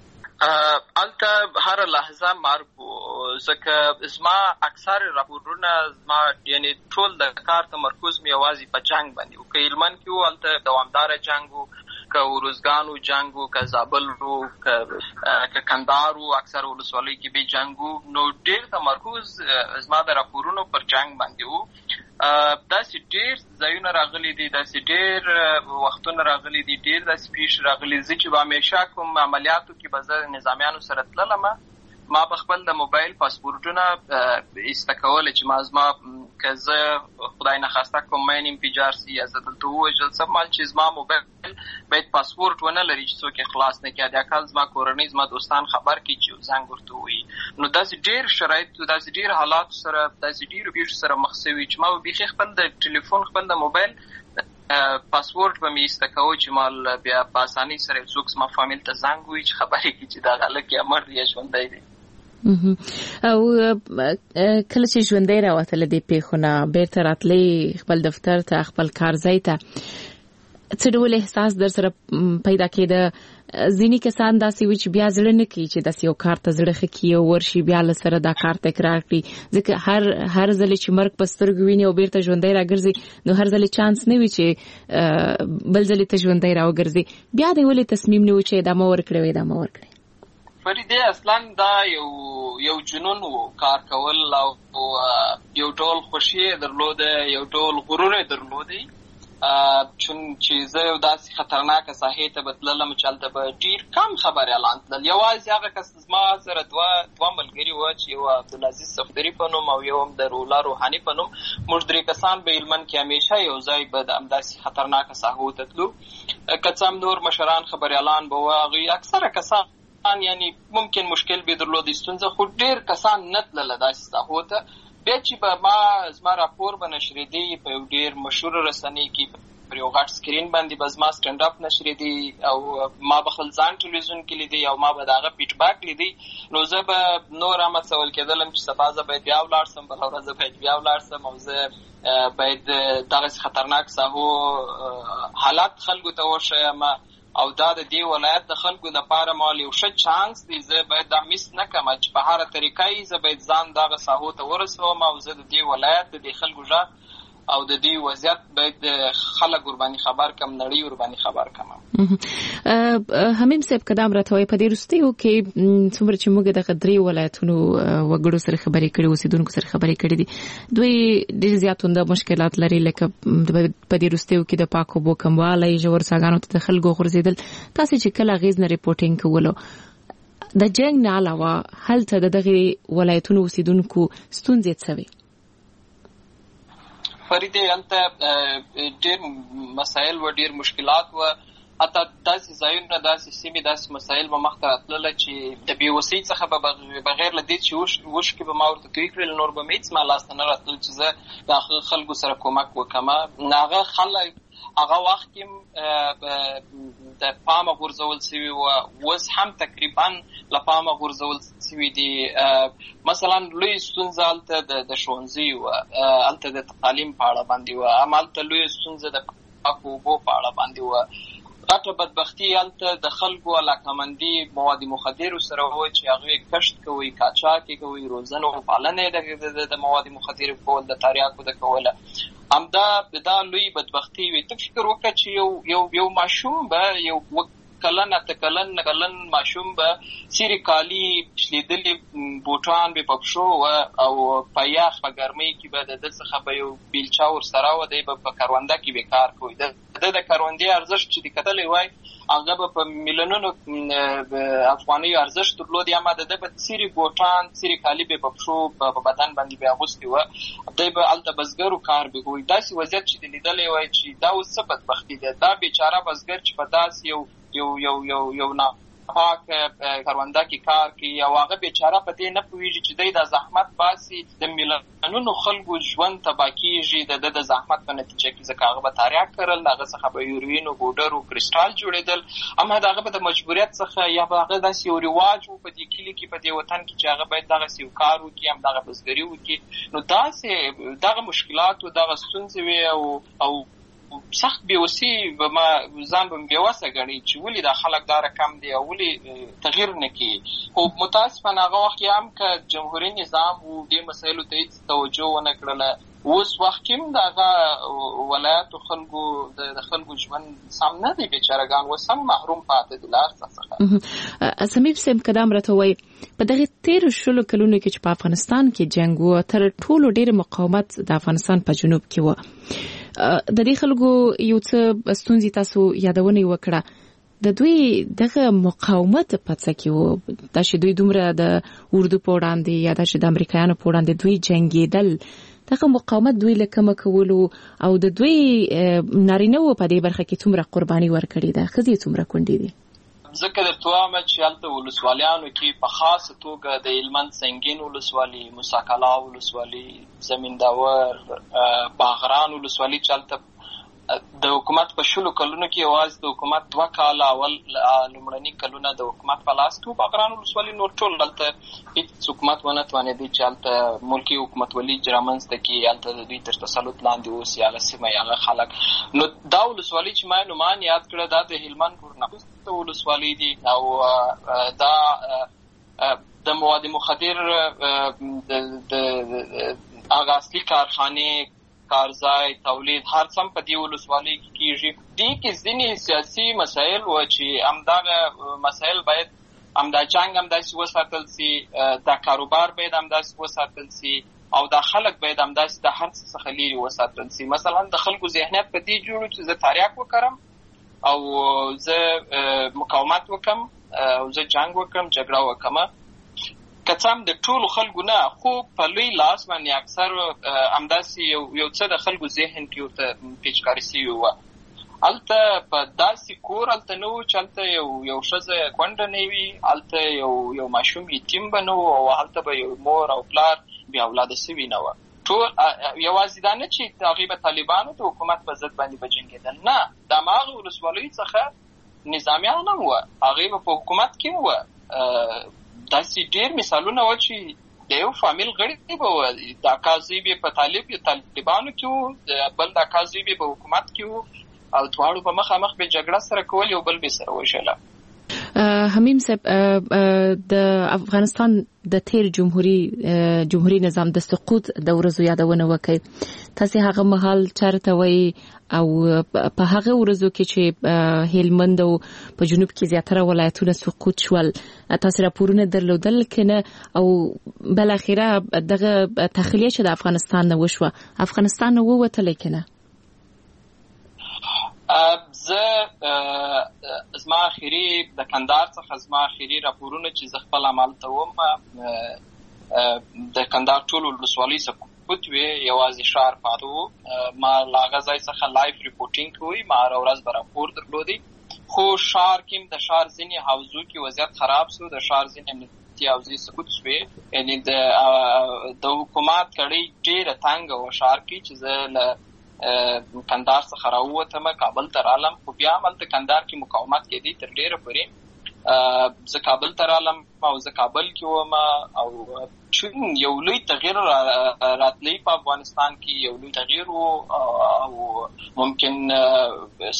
الته هر لحظه مرګ و ځکه زما اکثر راپورونه زما یعنی ټول د کار تمرکز مې یوازې په جنګ باندې و که هلمند کې و هلته دوامداره جنګ و که ورزګانو جنګ و که زابل و که کندهار و اکثر ولسوالۍ کې به جنګ و نو ډېر تمرکز زما د راپورونو پر جنګ باندې و داسې ډېر ځایونه راغلي دي داسې ډېر وختونه راغلي دي ډېر داسې پیښې راغلي زه چې به همیشه کوم عملیاتو کې به زه نظامیانو سره تللم ما په خپل د موبایل پاسپورټونه ایسته کوله چې ما زما که زه خدای نخواسته کوم مین انفجار سي یا زه دلته ووژل شم مال چې زما موبایل باید پاسپورټ ونه لري چې څوک یې خلاص نه کړي دا کال زما کورنۍ زما دوستان خبر کړي چې زنګ ورته ووایي نو داسې ډېر شرایط داسې ډېر حالاتو سره داسې ډېرو پیښو سره مخ شوي چې ما به بیخي خپل د ټلیفون خپل د موبایل پاسپورټ به مې ایسته کوو چې مال بیا په اسانۍ سره څوک زما فامیل ته زنګ ووایي چې خبرې کړي چې دا هلک یا مړ دی یا ژوندی دی او کله چې ژوندی راوتله دې پیښو نه بیرته راتلی خپل دفتر ته خپل کار ځای ته څه ډول احساس در سره پیدا کېده ځینې کسان داسې وي چې بیا زړه نه کوي چې داسې یو کار ته زړه ښه کړي او ورشي بیا له سره دا کار تکرار کړي ځکه هر هر ځل چې مرګ په سترګو ویني او بیرته ژوندی راګرځي نو هر ځل چانس نه وي چې بل ځل ته ژوندی راوګرځي بیا دې ولې تصمیم نه و چې ادامه ورکړي وای ادامه ورکړي فریده اصلا دا یو یو جنون و کار کول او یو ډول خوشي درلوده یو ډول غرور درلوده چون چې زه یو داسې خطرناکه ساحې ته به تللم چې هلته به ډېر کم خبرې اعلان تلل یوازې هغه کس زما سره دوه دوه ملګري وه چې یو عبدالعزیز صفدري په نوم او یو هم د رولا روحاني په نوم موږ درې کسان به هلمند کې همیشه یو ځای به د همداسې خطرناکه ساحو ته تلو که څه هم نور مشران خبرې اعلان به وه هغوی اکثره کسان یعنی ممکن مشکل به درلودی ستونزه خو ډېر کسان نه تلله داسې ساحو ته بیا چې به ما زما راپور به نشرېدی په یو ډېر مشهوره رسنۍ کې پر یو غټ سکرین باندې به زما سټنډ اپ نشرېدی او ما به خپل ځان ټلویزیون کې لیدی او ما به د هغه فیډباک لیدی نو زه به نور هم هڅول کېدلم چې سبا زه باید بیا ولاړ شم بله ورځ زه باید بیا ولاړ شم او زه باید دغسې خطرناک ساحو حالات خلکو ته وښیم او دا د دې ولایت د خلکو لپاره مال یو ښه چانس دی زه باید دا میس نه کړم چې په هره طریقه زه باید ځان دغه ساحو ته ورسوم او زه د دې ولایت د دې خلکو غږ او د دې وضعیت باید خلک ورباندې خبر کم نړۍ ورباندې خبر کم حمیم صاحب کدام راته وایي په دې وروستیو کې څومره چې موږ دغه درې ولایتونو وګړو سره خبرې کړې اوسېدونکو سره خبرې کړې دي دوی ډېر زیات عمده مشکلات لري لکه په دې وروستیو کې د پاکو اوبو کموالی ژور څاګانو ته د خلکو غورځېدل تاسې چې کله اغېز نه ریپورټینګ کولو د جنګ نه علاوه هلته د دغې ولایتونو اوسېدونکو ستونزې څه وې فریده هلته ډېر مسایل و ډېر مشکلات و حتی داسې ځایونه داسې سیمې داسې مسایل به مخته راتلله چې د بېوسۍ څخه به بغیر له دې چې اوښکې به ما ورته توی کړل نور به مې هېڅ ما لاسته نه راتلل چې زه د خلکو سره کومک وکړم هغه خلک هغه وخت کې د پامه غورځول شوي وه اوس هم تقریبا له پامه غورځول شوي دي مثلا لوی ستونزه هلته د ښوونځي وه هلته د تعلیم په اړه باندې وه هم هلته لویه ستونزه د پاکو اوبو په اړه باندې وه غټه بدبختي هلته د خلکو علاقمندي مواد مخدرو سره و چې هغوی کشت کوي، قاچاق یې کوي، روزنه او پالنه یې د مواد مخدرو کول، د تریاکو د کوله. همدا دا لوی بدبختي وي. ته فکر وکړه چې یو یو یو ماشوم به یو کلن اته کلن کلن ماشوم به سیری کالی شلیدلی بوټان به پښو او په یخ په ګرمۍ کې به د څخه به یو بیلچا ور سره و دی په کارونده کې به کار کوي. د د کاروندې ارزښت چې د کتلې وای هغه به په میلیونونو افغاني ارزښت درلود، یا ما د په سیری بوټان سیری کالی به پښو په بدن باندې به اغوستي و. دی به الته بزګرو کار به کوي. داسې وضعیت چې لیدلې وای چې دا اوس څه بدبختي ده. دا بیچاره بزګر چې په داسې یو یو یو یو یو ناپاک کارونده کې کار کوي او هغه بیچاره په دې نه پوهېږي چې دی د زحمت باسي، د میلیونونو خلکو ژوند تباه کېږي د د زحمت په نتیجه کې. ځکه هغه به تریاک کرل، هغه څخه به یوروین او بوډر او کرسټال جوړېدل، اما د هغه به د مجبوریت څخه یا به هغه داسې یو رواج و په دې کلي کې په دې وطن کې چې هغه باید دغسې یو کار وکړي، همدغه بزګري وکړي. نو داسې دغه مشکلات و دغه ستونزې وې او او سخت بیوسی و ما ځان به بیوسه ګڼي چې ولې دا خلک دا رقم دی او ولې تغییر نه کوي. خو متاسفانه هغه وخت هم که جمهوري نظام و دې مسایلو ته هېڅ توجه ونه کړله. اوس وخت کې هم د هغه ولایتو خلکو د خلکو ژوند سم نه دی، بیچارهګان اوس هم محروم پاتې دي له هر څه څخه. سمیب صاحب که دا هم راته ووایي په دغې تېرو شلو کلونو کې چې په افغانستان کې جنګ و، تر ټولو ډېر مقاومت د افغانستان په جنوب کې و. د دې خلکو یو څه ستونزې تاسو یادونه وکړه. د دوی دغه مقاومت په څه کې و؟ دا چې دوی دومره د اردو په وړاندې یا دا چې د امریکایانو په وړاندې دوی جنګېدل، دغه مقاومت دوی له کومه کولو او د دوی نارینه‌وو په دې برخه کې څومره قرباني ورکړې ده؟ ښځې څومره کونډې دي؟ ځکه درته وایم چې هلته ولسوالیانو کې په خاصه توګه د هلمند سنګین ولسوالي، موسی کلا ولسوالي، زمین داور، باغران ولسوالي چې هلته د حکومت په شلو کلونو کې یوازې د حکومت دوه کاله اول لومړني کلونه د حکومت په لاس کې باغران ولسوالي، نور ټول هلته هېڅ حکومت ونه توانېدی چې هلته ملکي حکومتولي رامنځته کړي، هلته د دوی تر تسلط لاندې اوسي هغه سیمه هغه خلک. نو دا ولسوالي چې ما نومان یاد کړه دا د هلمند ورنغوسته ولسوالي دي او دا د مواد مخدر د هغه اصلي کارخانې، کارځای، تولید هر څه په دې ولسوالۍ کې کېږي. دې کې ځینې سیاسي مسایل و چې همدغه مسایل باید همدا جنګ همداسې وساتل سي، دا کاروبار باید همداسې وساتل سي او دا خلک باید همداسې د هر څه څخه لرې وساتل سي. مثلا د خلکو ذهنیت په دې جوړ چې زه تریاک وکړم او زه مقاومت وکړم او زه جنګ وکړم، جګړه وکړم. که څه هم د ټولو خلکو نه، خو په لوی لاس باندې اکثر همداسې یو یو څه د خلکو ذهن کې ورته پیچکاري سوي وه. هلته په داسې کور هلته نه و چې هلته یو یو ښځه کونډه نه وي، هلته یو یو ماشوم یتیم به نه و او هلته به یو مور او پلار بې اولاده سوي نه وه. ټول یوازې دا نه چې هغوی به طالبانو د حکومت په ضد باندې به جنګېدل، نه، د هماغه ولسوالیو څخه نظامیان هم وه، هغوی به په حکومت کې وه. داسې ډېر مثالونه و چې د یو فامیل غړي به وه، د اکا زوی به په طالب طالبانو کې و، بل د اکا زوی به په حکومت کې و او دواړو به مخامخ به جګړه سره کول، یو بل به سره وژله. حمیم صاحب، د افغانستان د تیر جمهوری جمهوری نظام د سقوط د ورځو یادونه وکړي. تاسو هغه مهال چرته وای او په هغه ورځو کې چې هلمند او په جنوب کې زیاتره ولایتونه سقوط شول، تاسو راپورونه درلودل کنه او بل اخیره دغه تخلیه چې د افغانستان نه وشوه، افغانستان نه ووتل کنه؟ زه زما اخري د کندهار څخه زما اخري راپورونه چې زه خپل عمل ته وم د کندهار ټول ولسوالۍ سقوط وي، یوازې ښار پاته و. ما له هغه ځای څخه لایف ریپورټینګ کوي، ما هره ورځ به راپور درلودی. خو ښار کې د ښار ځینې حوزو کې وضعیت خراب سو، د ښار ځینې امنیتي حوزې سقوط شوې، یعنې د حکومت کړۍ ډېره تنګه وه ښار کې چې زه له کندهار څخه راووتم، کابل ته رالم. خو بیا هم هلته کندهار کې مقاومت کېدی تر ډېره پورې. زه کابل ته رالم او زه کابل کې وم او چون یو لوی تغییر راتلی په افغانستان کې، یو لوی تغییر و او ممکن سخت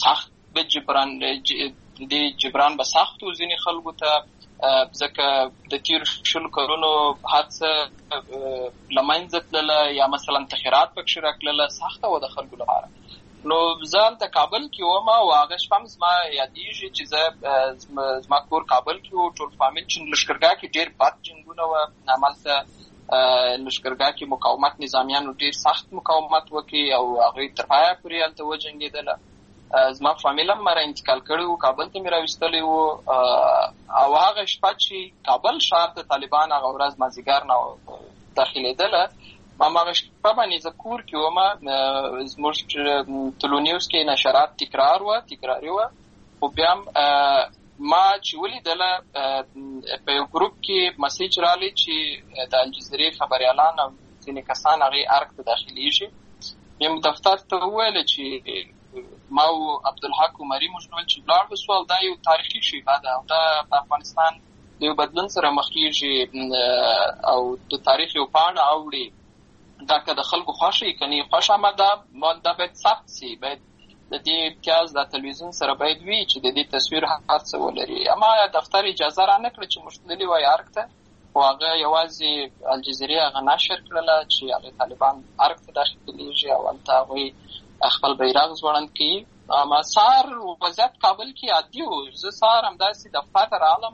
به جبران د جبران به سخت و ځینې خلکو ته، ځکه د تیر شلو کلونو هر څه له منځه تلله یا مثلا تخیرات پکښې راکړله، سخته وه د خلکو لپاره. نو زه هلته کابل کې وم او هغه شپه هم زما یادېږي چې زه زما کور کابل کې و، ټول فامیل چې لښکرګاه کې ډېر بد جنګونه وه، همالته لښکرګاه کې مقاومت نظامیانو ډېر سخت مقاومت وکړي او هغوی تر پایه پورې هلته وجنګېدله. زما فامیل هم مره انتقال کړی و، کابل ته مې راویستلی و. او هغه شپه چې کابل ښار ته طالبان هغه ورځ مازدیګر نه داخلېدله، ما هغه شپه باندې زه کور کې وم. زموږ تلونیوز کې نشرات تکرار وه تکراري وه، خو بیا هم ما چې ولیدله په یو ګروپ کې مسیج رالی چې د الجزیرې خبریالان او ځینې کسان هغې ارګ ته داخلېږي. بیا مو دفتر ته وویله چې ما او عبدالحق عمري موږ ویل چې ولاړ به سو، دا یو تاریخي شیبه ده او دا په افغانستان د یو بدلون سره مخ کېږي او د تاریخ یو پاڼه اوړي. دا که د خلکو خوښ که نه خوښ، اما دا دا باید ثبت سي، باید د دې امتیاز د تلویزیون سره باید وي چې د دې تصویر هر څه ولري. اما دفتر اجازه را نه کړه چې موږ تللي وای ارګ ته، خو هغه یوازې الجزیرې هغه نشر کړله چې هغې طالبان ارګ ته داخلېږي او هلته هغوی خپل بیرغ ځوړند کوي. اما سهار وضعیت کابل کې عادي و. زه سهار همداسې دفتر ته راغلم،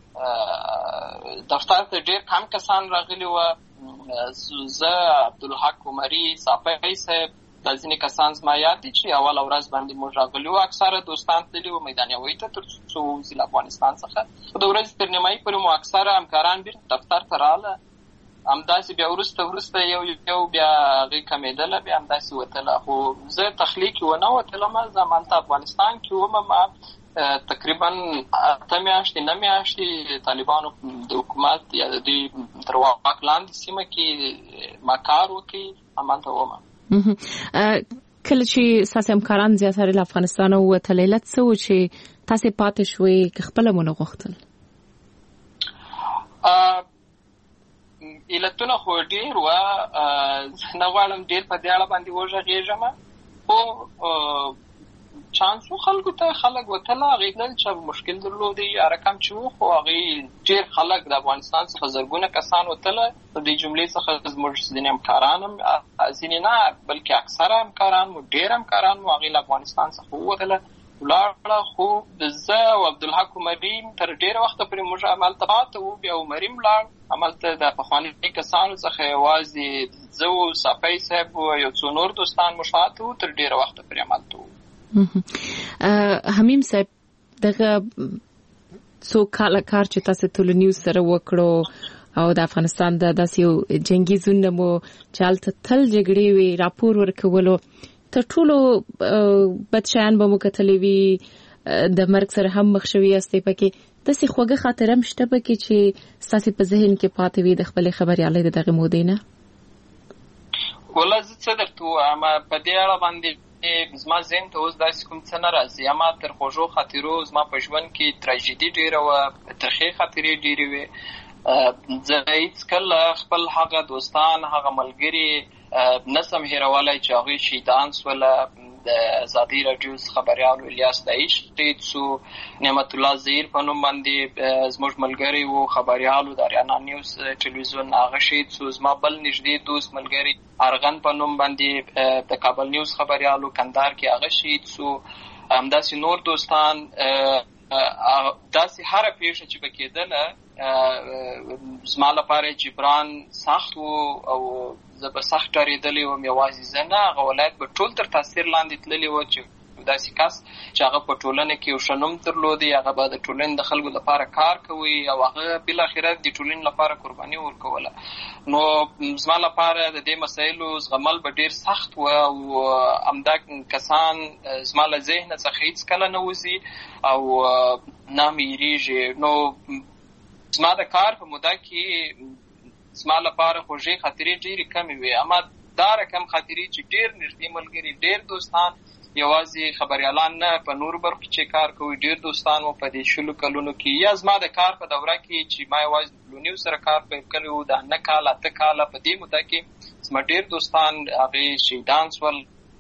دفتر ته ډېر کم کسان راغلي وه. زه عبدالحق عمري صافی صاحب دا ځینې کسان زما یاد دي چې اوله ورځ باندې موږ راغلي وو. اکثره دوستان تللي وو میدان یوې ته تر څو ووځي له افغانستان څخه. خو د ورځې تر نیمایي پورې مو اکثره همکاران بېرته دفتر ته راغله. همداسې بیا وروسته وروسته یو یو بیا هغې کمېدله، بیا همداسې وتله. خو زه تخلیق کې ونه وتلم، زه همالته افغانستان کې وم. ما تقریبا اته میاشتې نه میاشتې طالبانو د حکومت یا د دوی تر واک لاندې سیمه کې ما کار وکړي، همالته وم. کله چې ستاسې همکاران زیاتره له افغانستانه ووتل، علت څه و چې تاسې پاتې شوې که خپله مو نه غوښتل؟ علتونه خو ډېر وه، زه نه غواړم ډېر په دې اړه باندې وغږېږم، خو چانسو خلکو ته خلک وتله، هغې تلل چې مشکل درلودی یا رقم چې و، خو هغې ډېر خلک د افغانستان څخه زرګونه کسان وتله. د دې جملې څخه زموږ ځینې همکاران هم، ځینې نه بلکې اکثره همکاران مو ډېر همکاران مو هغې له افغانستان څخه ووتله ولاړه. خو زه او عبدالحق عمري تر ډېره وخته پورې موږ همالته پاته وو. بیا عمري هم ولاړ، همالته د پخواني کسانو څخه یوازې زه و صافی صاحب و یو څو نور دوستان مو پاته وو، تر ډېره وخته پورې همالته وو. حمیم صاحب، دغه څو کاله کار چې تاسو تلونیوز سره وکړو او د افغانستان د داسې یو جنګي زون مو چې هلته تل جګړې وي، راپور ورکولو، تر ټولو بد شیان به مو کتلی وي، د مرګ سره هم مخ شوي یاستئ. پکې داسې خوږه خاطره هم شته پکې چې ستاسې په ذهن کې پاتې وي د خپلې خبریالۍ د دغې مودې نه؟ والله زه څه درته ووایم، په دې اړه باندې زما ذهن ته اوس داسې کوم څه نه راځي. اما تر خوږو خاطرو زما په ژوند کې تراژیدي ډېره وه، ترخې خاطرې ډېرې وې. زه هېڅکله خپل هغه دوستان، هغه ملګري نه سم هېرولی چې هغوی شهیدان سوله. د ازادۍ راډیو خبریال الیاس داعش شهید سو، نعمت الله ظهیر په نوم باندې زموږ ملګری و خبریال د اریانا نیوز ټلویزیون، هغه شهید سو. زما بل نږدې دوست ملګری ارغن په نوم باندې د کابل نیوز خبریال و کندهار کې، هغه شهید سو. همداسې نور دوستان، داسې هره پیښه چې به کېدله زما لپاره جبران سخت و او زه به سخت ډارېدلی وم. یوازې زه نه، هغه ولایت به ټول تر تاثیر لاندې تللی و چې داسې کس چې هغه په ټولنه کې یو ښه نوم درلودی، هغه به د ټولنې د خلکو لپاره کار کوي او هغه بالاخره د ټولنې لپاره قرباني ورکوله. نو زما لپاره د دې مسایلو زغمل به ډېر سخت و او همدا کسان زما له ذهنه څخه هېڅکله نه وځي او نه مې هېرېږي. نو زما د کار په موده کې زما لپاره خوږې خاطرې ډېرې کمې وې، اما دا رقم خاطرې چې ډېر نږدې ملګري، ډېر دوستان، یوازې خبریالان نه، په نورو برخو کې چې کار کوي ډېر دوستان مو په دې شلو کلونو کې، یا زما د کار په دوره کې چې ما یوازې تلونیو سره کار پیل کړی و، د نه کاله اته کاله په دې موده کې زما ډېر دوستان هغې شهیدان سول.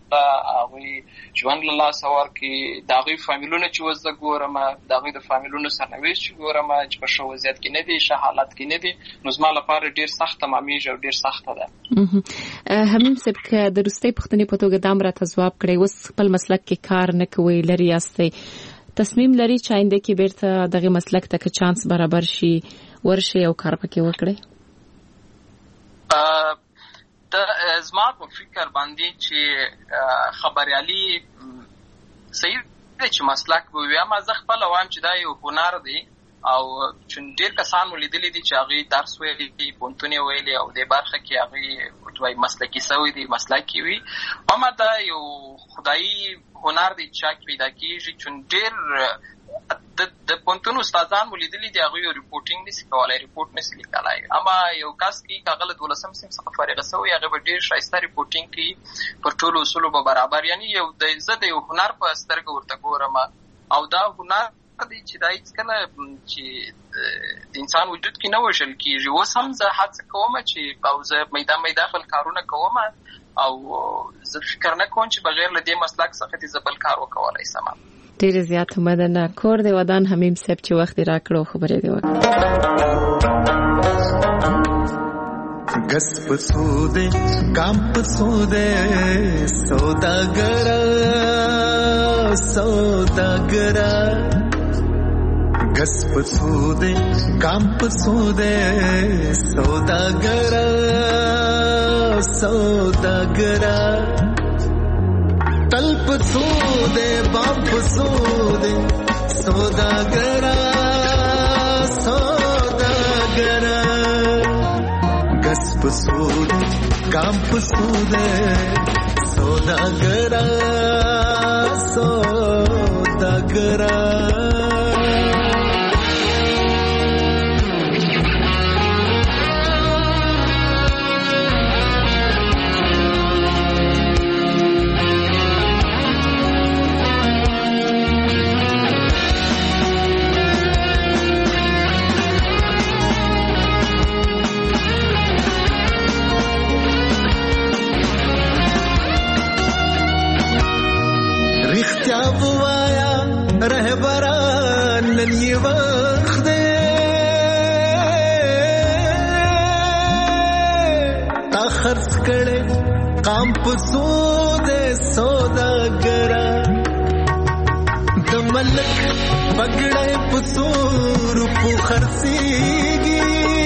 هغوی ژوند له لاسه ورکړي، د هغوی فامیلونه چې اوس زه ګورم، د هغوی د فامیلونو سرنوشت چې ګورم چې په ښه وضعیت کې نه دي، ښه حالت کې نه دي، نو زما لپاره ډېر سخته معلومېږي او ډېر سخته ده. حمیم صاحب که د وروستۍ پوښتنې په توګه دا هم راته ځواب کړئ، اوس خپل مسلک کې کار نه کوئ، لرې یاستئ، تصمیم لري چې آینده کې بیرته دغه مسلک ته که چانس برابر شي ورشي او کار پکې وکړئ؟ د زما په فکر باندې چې خبریالي صحیح دی چې مسلک به وي، اما زه خپله وایم چې دا یو هنر دی او ډېر کسان مو لیدلي دي چې هغوی درس ویلي دي، پوهنتون یې ویلي او دې برخه کې هغوی مسلکي سوي دي، مسلکي وي، اما دا یو خدایي هنر دی چې چا پیدا کېږي، چې ډېر د پوهنتون استادان مو لیدلي دي هغوی ریپورټینګ نشي کولی، ریپورټ نشي لیکلی، اما یو کس کې که هغه له دولسم صنف څخه فارغه سوی هغه به ډېر ښایسته ریپورټینګ کوي، پر ټولو اصولو به برابر، یعنې یو د زه د یو هنر په سترګه ورته ګورم او دا هنر دی چې دا هېڅکله چې د انسان وجود کې نه وژل کېږي. اوس هم زه هڅه کوم چې او زه میدان میدان خپل کارونه کوم او زه فکر نه کوم چې بغیر له دې مسلک څخه دې زه بل کار وکولی سم. ډېره زیاته مننه. کور دې ودان حمیم صاحب چې وخت یې راکړ او خبرې دې وکړې. ګس په سودې کام په سودې سوداګرا سوداګرا ګس په سودې کام په سودې سوداګرا سوداګرا تل په سودې بام په سودې سوداګرا سوداګرا ګس په سودې کام په سودې سوداګرا سوداګرا رهبران نن یې وخت دی تا خرڅ کړې قام په سودې سوداګرا د ملک بګړې په سور په خرڅېږي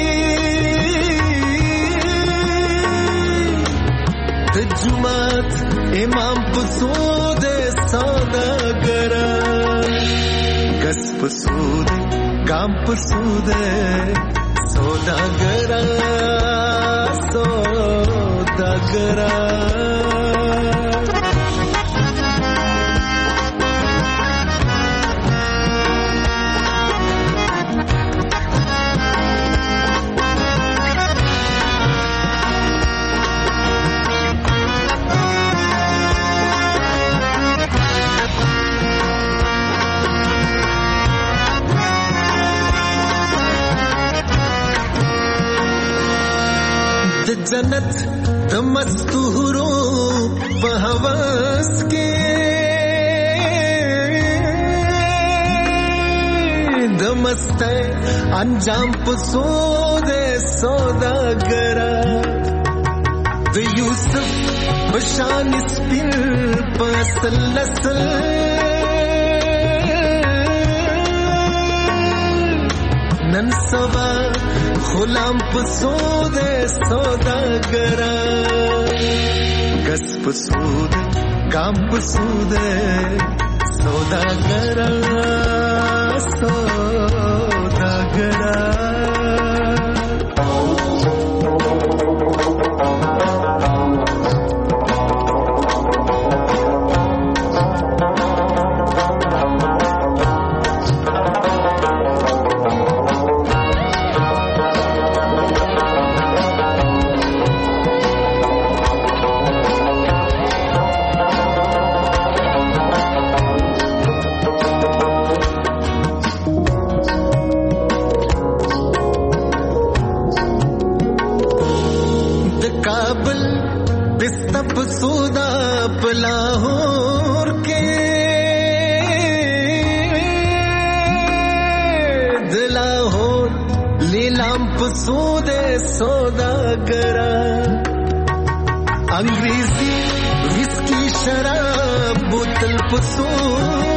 د جومات امام په سودې سوداګرا ګس په سودې کام په سودې سوداګرا سوداګرا جنت د مستورو په هوس کې د مسته انجام په سودې سوداګرا د یوسف په شان سپین په اصل نسل نن سبا غلام په سودې سوداګرا ګس په سودې کام په سودې سوداګرا سوداګرا हम पसूदे सौदागरा अंग्रेजी विस्की शराब बोतल पसूद